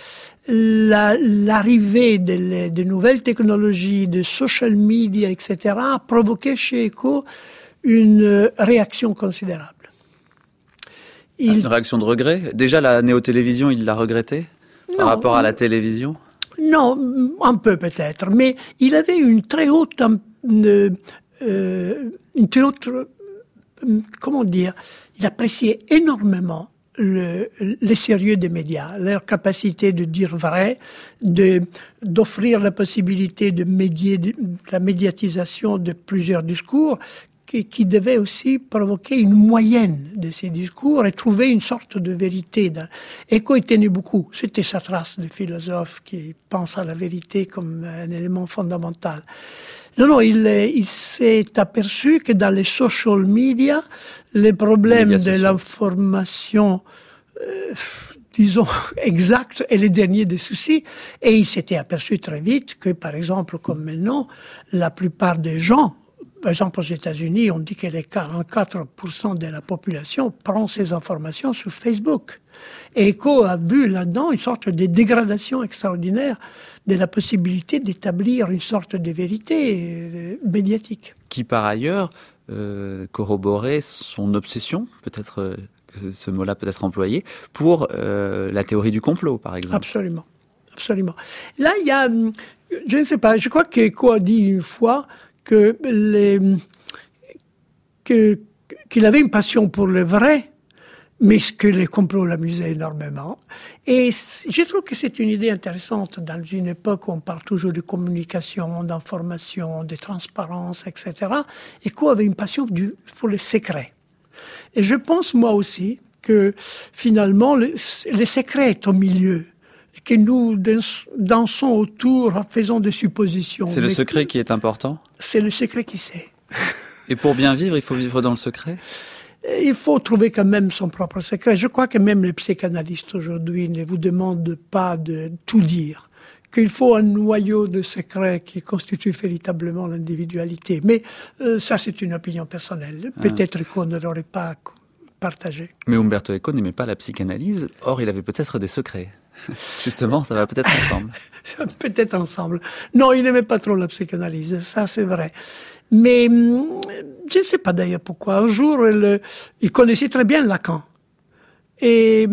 l'arrivée des nouvelles technologies, de social media, etc., a provoqué chez Eco une réaction considérable. Une réaction de regret? Déjà, la néo-télévision, il l'a regretté par rapport à la télévision? Non, un peu peut-être, mais il avait une très haute, comment dire, il appréciait énormément le sérieux des médias, leur capacité de dire vrai, d'offrir la possibilité de la médiatisation de plusieurs discours, qui devait aussi provoquer une moyenne de ces discours et trouver une sorte de vérité. Eco y tenait beaucoup. C'était sa trace de philosophe qui pense à la vérité comme un élément fondamental. Non, il s'est aperçu que dans les social media, les problèmes de l'information, disons, exacte est le dernier des soucis. Et il s'était aperçu très vite que, par exemple, comme maintenant, la plupart des gens, par exemple, aux États-Unis, on dit que les 44% de la population prend ces informations sur Facebook. Et Eco a vu là-dedans une sorte de dégradation extraordinaire de la possibilité d'établir une sorte de vérité médiatique. Qui, par ailleurs, corroborait son obsession, peut-être que ce mot-là peut être employé, pour la théorie du complot, par exemple. Absolument. Absolument. Là, il y a, je ne sais pas, je crois qu'Eco a dit une fois qu'il avait une passion pour le vrai, mais que les complots l'amusaient énormément. Et je trouve que c'est une idée intéressante dans une époque où on parle toujours de communication, d'information, de transparence, etc. Eco avait une passion pour le secret. Et je pense, moi aussi, que finalement, le secret est au milieu. Et que nous dansons autour, faisons des suppositions. C'est le secret qui est important? C'est le secret qui sait. Et pour bien vivre, il faut vivre dans le secret? Il faut trouver quand même son propre secret. Je crois que même les psychanalystes aujourd'hui ne vous demandent pas de tout dire. Qu'il faut un noyau de secret qui constitue véritablement l'individualité. Mais ça, c'est une opinion personnelle. Peut-être qu'on ne l'aurait pas partagé. Mais Umberto Eco n'aimait pas la psychanalyse. Or, il avait peut-être des secrets. Justement, ça va peut-être ensemble. Peut-être ensemble. Non, il n'aimait pas trop la psychanalyse, ça c'est vrai. Mais je ne sais pas d'ailleurs pourquoi. Un jour, il connaissait très bien Lacan. Et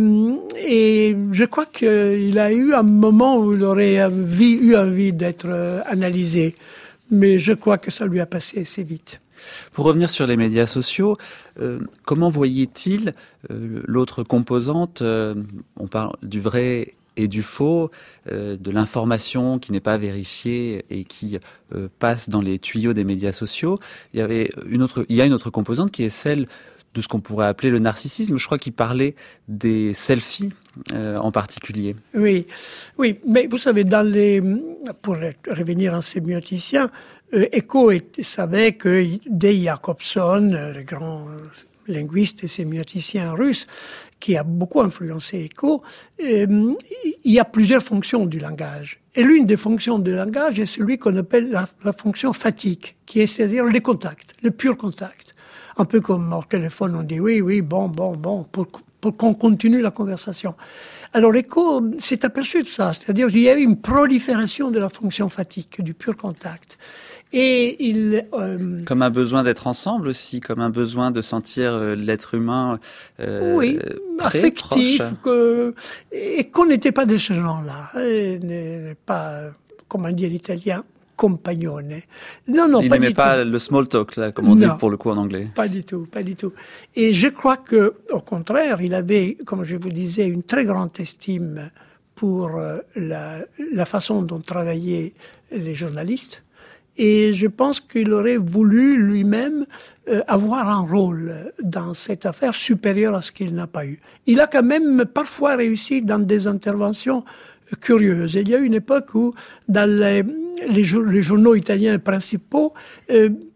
je crois qu'il a eu un moment où il aurait eu envie d'être analysé. Mais je crois que ça lui a passé assez vite. Pour revenir sur les médias sociaux, comment voyait-il l'autre composante, on parle du vrai et du faux, de l'information qui n'est pas vérifiée et qui passe dans les tuyaux des médias sociaux. Il y a une autre composante qui est celle de ce qu'on pourrait appeler le narcissisme. Je crois qu'il parlait des selfies en particulier. Oui, mais vous savez, pour revenir en sémioticien, Eco savait que dès Jacobson, le grand linguiste et sémioticien russe, qui a beaucoup influencé Eco, il y a plusieurs fonctions du langage. Et l'une des fonctions du langage est celui qu'on appelle la fonction fatigue, qui est c'est-à-dire le contact, le pur contact. Un peu comme au téléphone, on dit oui, bon, pour qu'on continue la conversation. Alors Eco s'est aperçu de ça, c'est-à-dire qu'il y a eu une prolifération de la fonction fatigue, du pur contact. Et comme un besoin d'être ensemble aussi, comme un besoin de sentir l'être humain oui, près, affectif, proche. Et qu'on n'était pas de ce genre-là, pas, comme on dit en italien, compagnone. Non, il pas n'aimait pas le small talk, là, comme on dit pour le coup en anglais. Pas du tout. Et je crois que, au contraire, il avait, comme je vous disais, une très grande estime pour la façon dont travaillaient les journalistes. Et je pense qu'il aurait voulu lui-même avoir un rôle dans cette affaire supérieur à ce qu'il n'a pas eu. Il a quand même parfois réussi dans des interventions curieuses. Il y a eu une époque où, dans les journaux italiens principaux,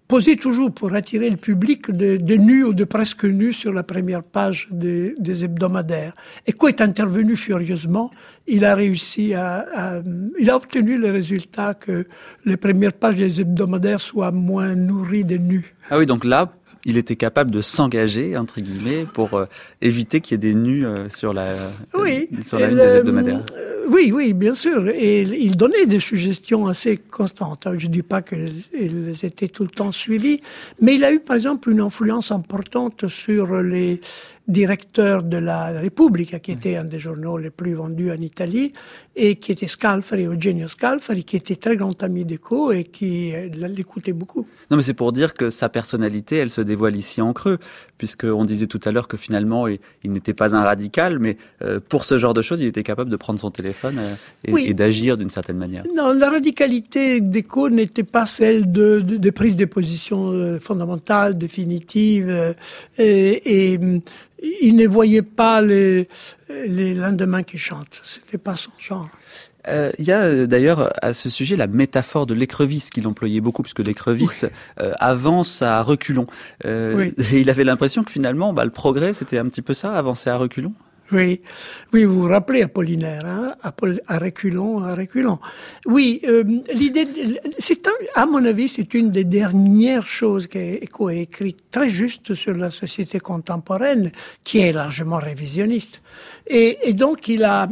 posait toujours pour attirer le public de nus ou de presque nus sur la première page des hebdomadaires. Eco est intervenu furieusement. Il a réussi il a obtenu le résultat que les premières pages des hebdomadaires soient moins nourries de nus. Ah oui, donc là, il était capable de s'engager, entre guillemets, pour éviter qu'il y ait des nus sur la ligne des hebdomadaires. Oui, bien sûr. Et il donnait des suggestions assez constantes. Je ne dis pas qu'elles étaient tout le temps suivies, mais il a eu, par exemple, une influence importante sur les directeur de la Repubblica, qui était un des journaux les plus vendus en Italie, et qui était Scalfari, Eugenio Scalfari, qui était très grand ami d'Eco et qui l'écoutait beaucoup. Non, mais c'est pour dire que sa personnalité, elle se dévoile ici en creux, puisqu'on disait tout à l'heure que finalement, il n'était pas un radical, mais pour ce genre de choses, il était capable de prendre son téléphone et d'agir d'une certaine manière. Non, la radicalité d'Eco n'était pas celle de prise de position fondamentale, définitive, et il ne voyait pas les lendemains qui chantent. C'était pas son genre. Il y a d'ailleurs à ce sujet la métaphore de l'écrevisse qu'il employait beaucoup, puisque l'écrevisse avance à reculons. Et il avait l'impression que finalement, le progrès, c'était un petit peu ça, avancer à reculons. Oui, vous vous rappelez Apollinaire, hein, à reculons. Oui, l'idée, à mon avis, c'est une des dernières choses qu'Eco a écrite très juste sur la société contemporaine, qui est largement révisionniste. Et donc, il a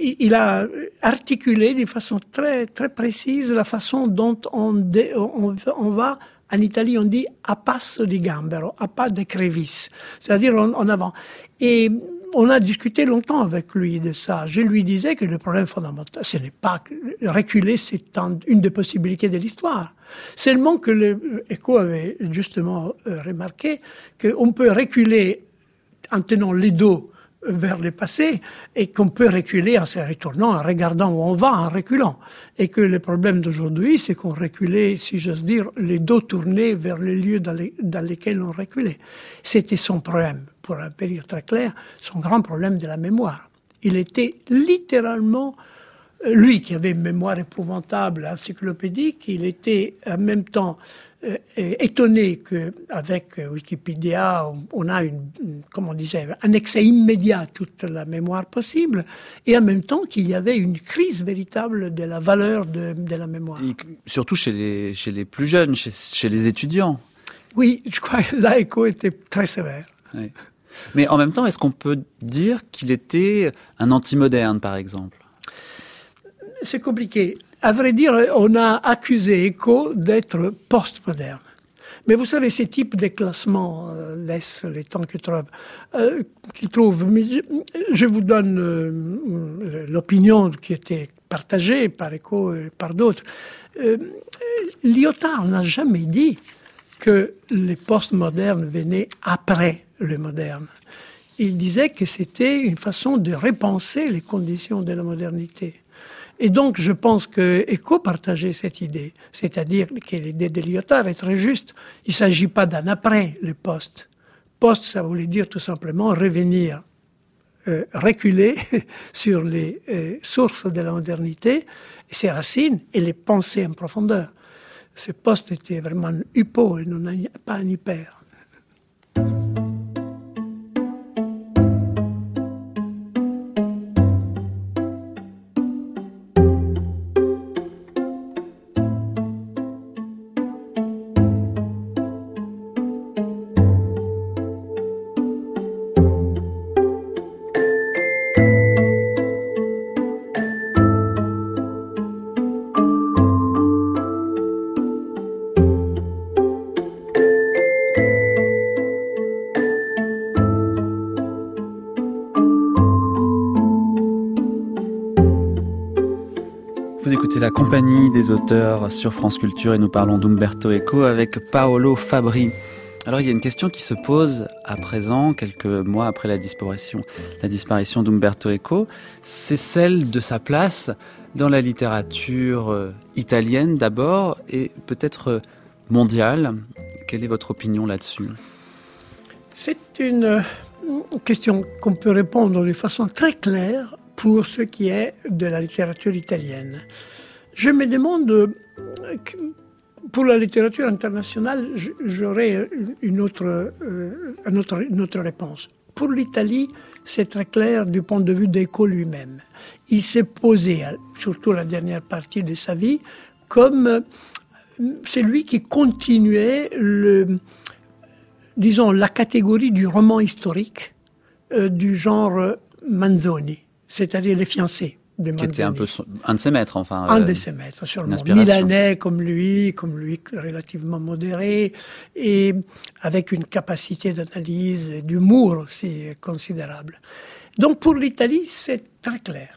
articulé de façon très, très précise la façon dont on va. En Italie, on dit a passo di gambero, a pas de crevice, c'est-à-dire en avant. Et on a discuté longtemps avec lui de ça. Je lui disais que le problème fondamental, ce n'est pas que reculer, c'est une des possibilités de l'histoire. Seulement que Eco avait justement remarqué qu'on peut reculer en tenant les dos vers le passé et qu'on peut reculer en se retournant, en regardant où on va, en reculant. Et que le problème d'aujourd'hui, c'est qu'on reculait, si j'ose dire, les dos tournés vers les lieux dans lesquels on reculait. C'était son problème, pour un peu dire très clair, son grand problème de la mémoire. Il était littéralement, lui qui avait une mémoire épouvantable, encyclopédique, il était en même temps étonné qu'avec Wikipédia, on a un accès immédiat à toute la mémoire possible, et en même temps qu'il y avait une crise véritable de la valeur de la mémoire. Et surtout chez les plus jeunes, chez les étudiants. Oui, je crois que là, Eco était très sévère. Oui. Mais en même temps, est-ce qu'on peut dire qu'il était un anti-moderne, par exemple ? C'est compliqué. À vrai dire, on a accusé Eco d'être post-moderne. Mais vous savez, ces types de classements laissent les temps qu'ils trouvent. Mais je vous donne l'opinion qui était partagée par Eco et par d'autres. Lyotard n'a jamais dit que les post-modernes venaient après le moderne. Il disait que c'était une façon de repenser les conditions de la modernité. Et donc, je pense que Eco partageait cette idée. C'est-à-dire que l'idée de Lyotard est très juste. Il ne s'agit pas d'un après le post. Post, ça voulait dire tout simplement revenir, reculer sur les sources de la modernité, ses racines, et les penser en profondeur. Ce post était vraiment un hypo et non pas un hyper. La compagnie des auteurs sur France Culture et nous parlons d'Umberto Eco avec Paolo Fabbri. Alors il y a une question qui se pose à présent, quelques mois après la disparition d'Umberto Eco, c'est celle de sa place dans la littérature italienne d'abord et peut-être mondiale. Quelle est votre opinion là-dessus ? C'est une question qu'on peut répondre de façon très claire pour ce qui est de la littérature italienne. Je me demande pour la littérature internationale, j'aurais une autre réponse. Pour l'Italie, c'est très clair du point de vue d'Eco lui-même. Il s'est posé, surtout la dernière partie de sa vie, comme celui qui continuait la catégorie du roman historique du genre Manzoni, c'est-à-dire Les Fiancés de Manzoni. Qui était un peu un de ses maîtres, enfin. Un de ses maîtres, sûrement. Milanais comme lui relativement modéré, et avec une capacité d'analyse et d'humour aussi considérable. Donc pour l'Italie, c'est très clair.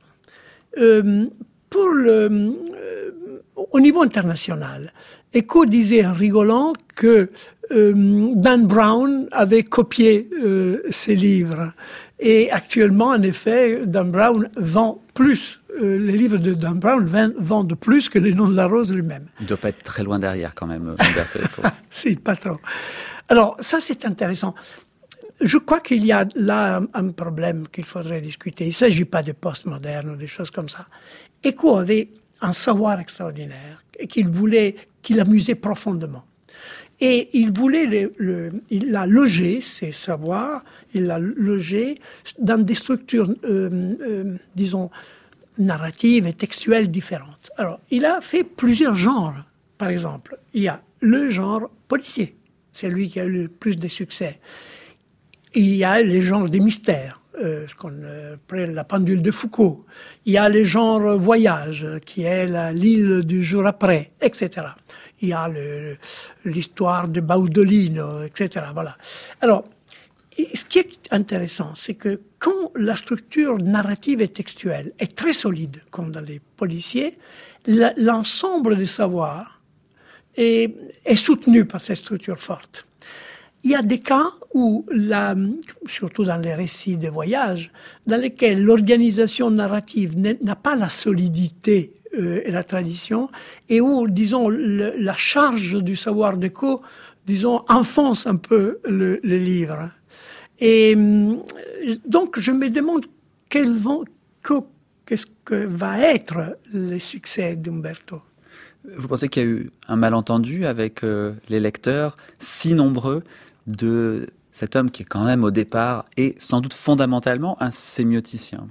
Au niveau international, Eco disait en rigolant que Dan Brown avait copié ses livres. Et actuellement, en effet, Dan Brown vend plus. Les livres de Dan Brown vendent plus que Les Noms de la Rose lui-même. Il ne doit pas être très loin derrière quand même, Umberto Eco. Si, pas trop. Alors, ça c'est intéressant. Je crois qu'il y a là un problème qu'il faudrait discuter. Il ne s'agit pas de postmoderne ou des choses comme ça. Eco avait un savoir extraordinaire qu'il amusait profondément. Et il voulait il a logé ses savoirs, il l'a logé dans des structures, disons, narratives et textuelles différentes. Alors, il a fait plusieurs genres. Par exemple, il y a le genre policier. C'est lui qui a eu le plus de succès. Il y a les genres des mystères, ce qu'on appelle la pendule de Foucault. Il y a les genres voyage, qui est l'île du jour après, etc. Il y a l'histoire de Baudolino, etc. Voilà. Alors, ce qui est intéressant, c'est que quand la structure narrative et textuelle est très solide, comme dans les policiers, l'ensemble des savoirs est soutenu par cette structure forte. Il y a des cas où, surtout dans les récits de voyage, dans lesquels l'organisation narrative n'a pas la solidité et la tradition, et où, disons, la charge du savoir d'Eco, disons, enfonce un peu le livre. Et donc, je me demande qu'est-ce que va être le succès d'Umberto. Vous pensez qu'il y a eu un malentendu avec les lecteurs si nombreux de cet homme qui est quand même au départ et sans doute fondamentalement un sémioticien?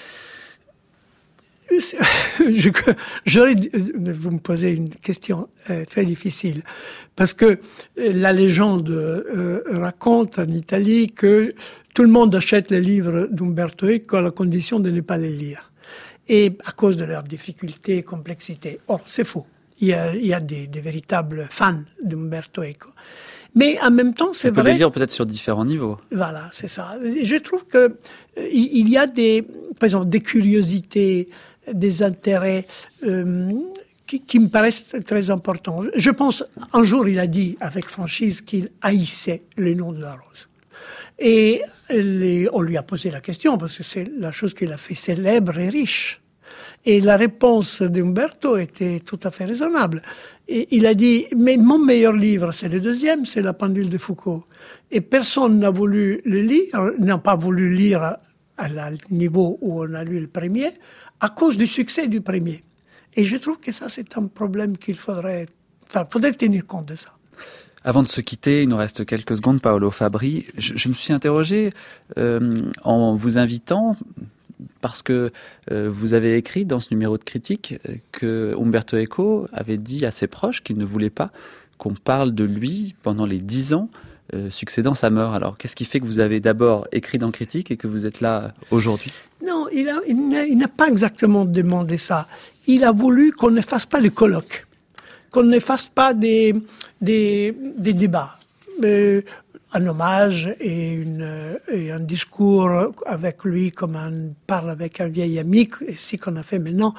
Vous me posez une question très difficile, parce que la légende raconte en Italie que tout le monde achète les livres d'Umberto Eco à la condition de ne pas les lire, et à cause de leurs difficultés et complexité. Or, c'est faux. Il y a des véritables fans d'Umberto Eco. Mais en même temps, c'est vrai... On peut les lire peut-être sur différents niveaux. Voilà, c'est ça. Je trouve que il y a par exemple, des curiosités, des intérêts qui me paraissent très importants. Je pense, un jour, il a dit avec franchise qu'il haïssait Les Noms de la Rose. Et on lui a posé la question, parce que c'est la chose qu'il a fait célèbre et riche. Et la réponse d'Umberto était tout à fait raisonnable. Et il a dit, mais mon meilleur livre, c'est le deuxième, c'est La pendule de Foucault. Et personne n'a voulu le lire, n'a pas voulu lire à niveau où on a lu le premier, à cause du succès du premier. Et je trouve que ça, c'est un problème qu'il faudrait tenir compte de ça. Avant de se quitter, il nous reste quelques secondes, Paolo Fabri. Je me suis interrogé en vous invitant, parce que vous avez écrit dans ce numéro de critique que Umberto Eco avait dit à ses proches qu'il ne voulait pas qu'on parle de lui pendant les 10 ans succédant sa mort. Alors, qu'est-ce qui fait que vous avez d'abord écrit dans Critique et que vous êtes là aujourd'hui? Non, il n'a pas exactement demandé ça. Il a voulu qu'on ne fasse pas de colloques, qu'on ne fasse pas des débats. Un hommage et un discours avec lui comme on parle avec un vieil ami, et ce qu'on a fait maintenant,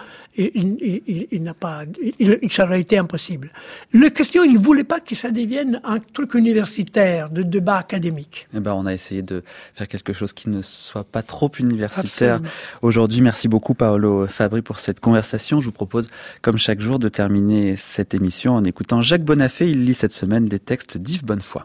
ça aurait été impossible. La question, il ne voulait pas que ça devienne un truc universitaire, de débat académique. Eh ben, on a essayé de faire quelque chose qui ne soit pas trop universitaire. Absolument. Aujourd'hui, merci beaucoup Paolo Fabri pour cette conversation. Je vous propose, comme chaque jour, de terminer cette émission en écoutant Jacques Bonafé. Il lit cette semaine des textes d'Yves Bonnefoy.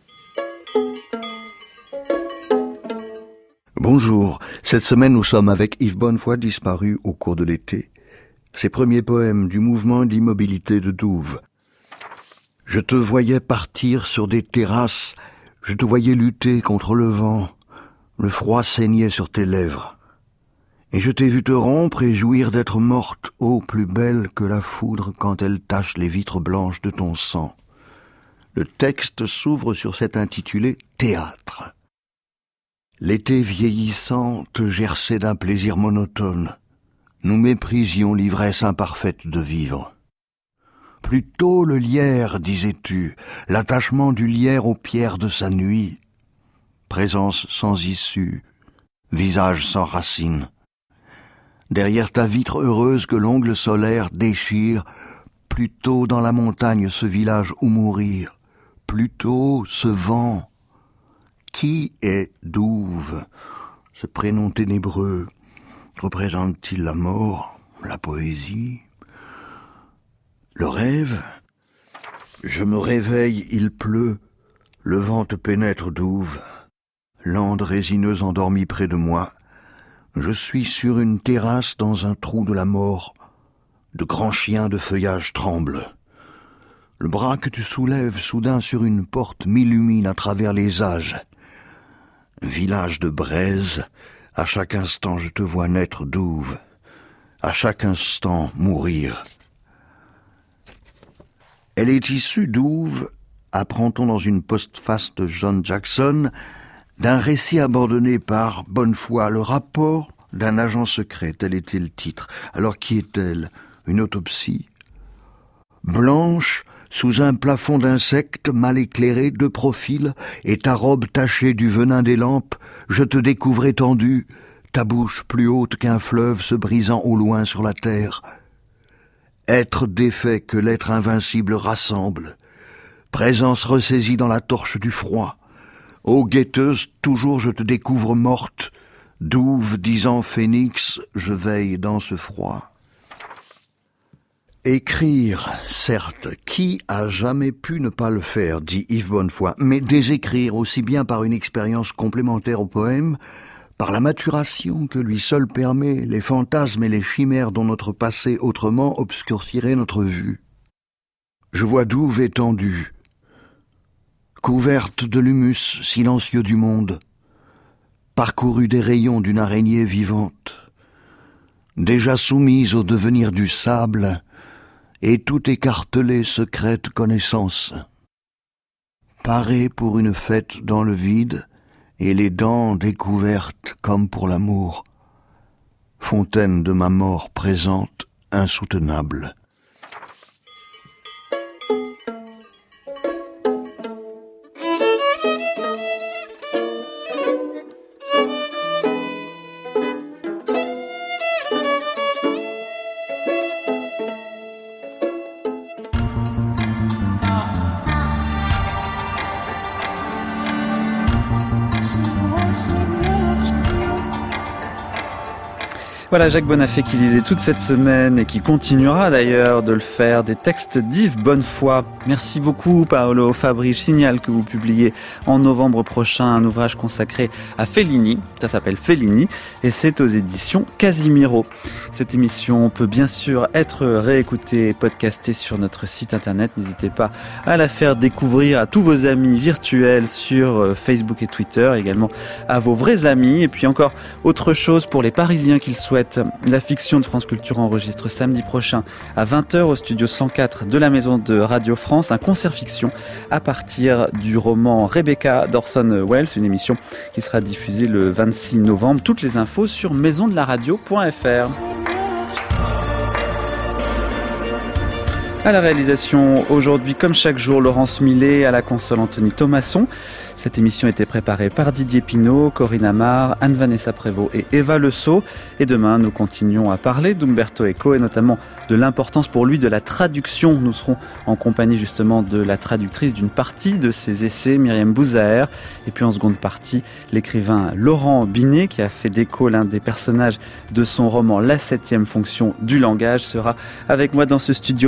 Bonjour, cette semaine nous sommes avec Yves Bonnefoy, disparu au cours de l'été. Ses premiers poèmes du mouvement d'immobilité de Douves. Je te voyais partir sur des terrasses, je te voyais lutter contre le vent, le froid saignait sur tes lèvres. Et je t'ai vu te rompre et jouir d'être morte, ô plus belle que la foudre quand elle tache les vitres blanches de ton sang. Le texte s'ouvre sur cet intitulé « Théâtre ». L'été vieillissant te gerçait d'un plaisir monotone. Nous méprisions l'ivresse imparfaite de vivre. Plutôt le lierre, disais-tu, l'attachement du lierre aux pierres de sa nuit. Présence sans issue, visage sans racines. Derrière ta vitre heureuse que l'ongle solaire déchire, plutôt dans la montagne ce village où mourir, plutôt ce vent. Qui est Douve? Ce prénom ténébreux représente-t-il la mort, la poésie, le rêve? Je me réveille, il pleut, le vent te pénètre, Douve. Lande résineuse endormie près de moi, je suis sur une terrasse dans un trou de la mort. De grands chiens de feuillage tremblent. Le bras que tu soulèves soudain sur une porte m'illumine à travers les âges. Village de braise, à chaque instant je te vois naître, Douve. À chaque instant mourir. Elle est issue, Douve, apprend-on dans une postface de John Jackson, d'un récit abandonné par Bonnefoy, le rapport d'un agent secret, tel était le titre. Alors qui est-elle? Une autopsie? Blanche, sous un plafond d'insectes mal éclairé, de profil, et ta robe tachée du venin des lampes, je te découvre étendue, ta bouche plus haute qu'un fleuve se brisant au loin sur la terre. Être défait que l'être invincible rassemble, présence ressaisie dans la torche du froid. Ô guetteuse, toujours je te découvre morte, Douve disant phénix, je veille dans ce froid. Écrire, certes, qui a jamais pu ne pas le faire, dit Yves Bonnefoy, mais désécrire aussi bien par une expérience complémentaire au poème, par la maturation que lui seul permet les fantasmes et les chimères dont notre passé autrement obscurcirait notre vue. Je vois Douve étendue, couverte de l'humus silencieux du monde, parcourue des rayons d'une araignée vivante, déjà soumise au devenir du sable, et tout écartelée secrète connaissance. Parée pour une fête dans le vide, et les dents découvertes comme pour l'amour, fontaine de ma mort présente, insoutenable. Voilà, Jacques Bonafé qui lisait toute cette semaine et qui continuera d'ailleurs de le faire, des textes d'Yves Bonnefoy. Merci beaucoup Paolo Fabri. Je signale que vous publiez en novembre prochain un ouvrage consacré à Fellini. Ça s'appelle Fellini et c'est aux éditions Casimiro. Cette émission peut bien sûr être réécoutée et podcastée sur notre site internet. N'hésitez pas à la faire découvrir à tous vos amis virtuels sur Facebook et Twitter, également à vos vrais amis. Et puis encore autre chose pour les Parisiens qui le souhaitent. La fiction de France Culture enregistre samedi prochain à 20h au studio 104 de la Maison de Radio France un concert fiction à partir du roman Rebecca d'Orson Welles, une émission qui sera diffusée le 26 novembre. Toutes les infos sur maisondelaradio.fr. À la réalisation aujourd'hui, comme chaque jour, Laurence Millet, à la console Anthony Thomasson. Cette émission était préparée par Didier Pinault, Corinne Amar, Anne-Vanessa Prévost et Eva Le Sceau. Et demain, nous continuons à parler d'Umberto Eco et notamment de l'importance pour lui de la traduction. Nous serons en compagnie justement de la traductrice d'une partie de ses essais, Myriam Bouzaher. Et puis en seconde partie, l'écrivain Laurent Binet, qui a fait d'Eco l'un des personnages de son roman La 7e fonction du langage, sera avec moi dans ce studio.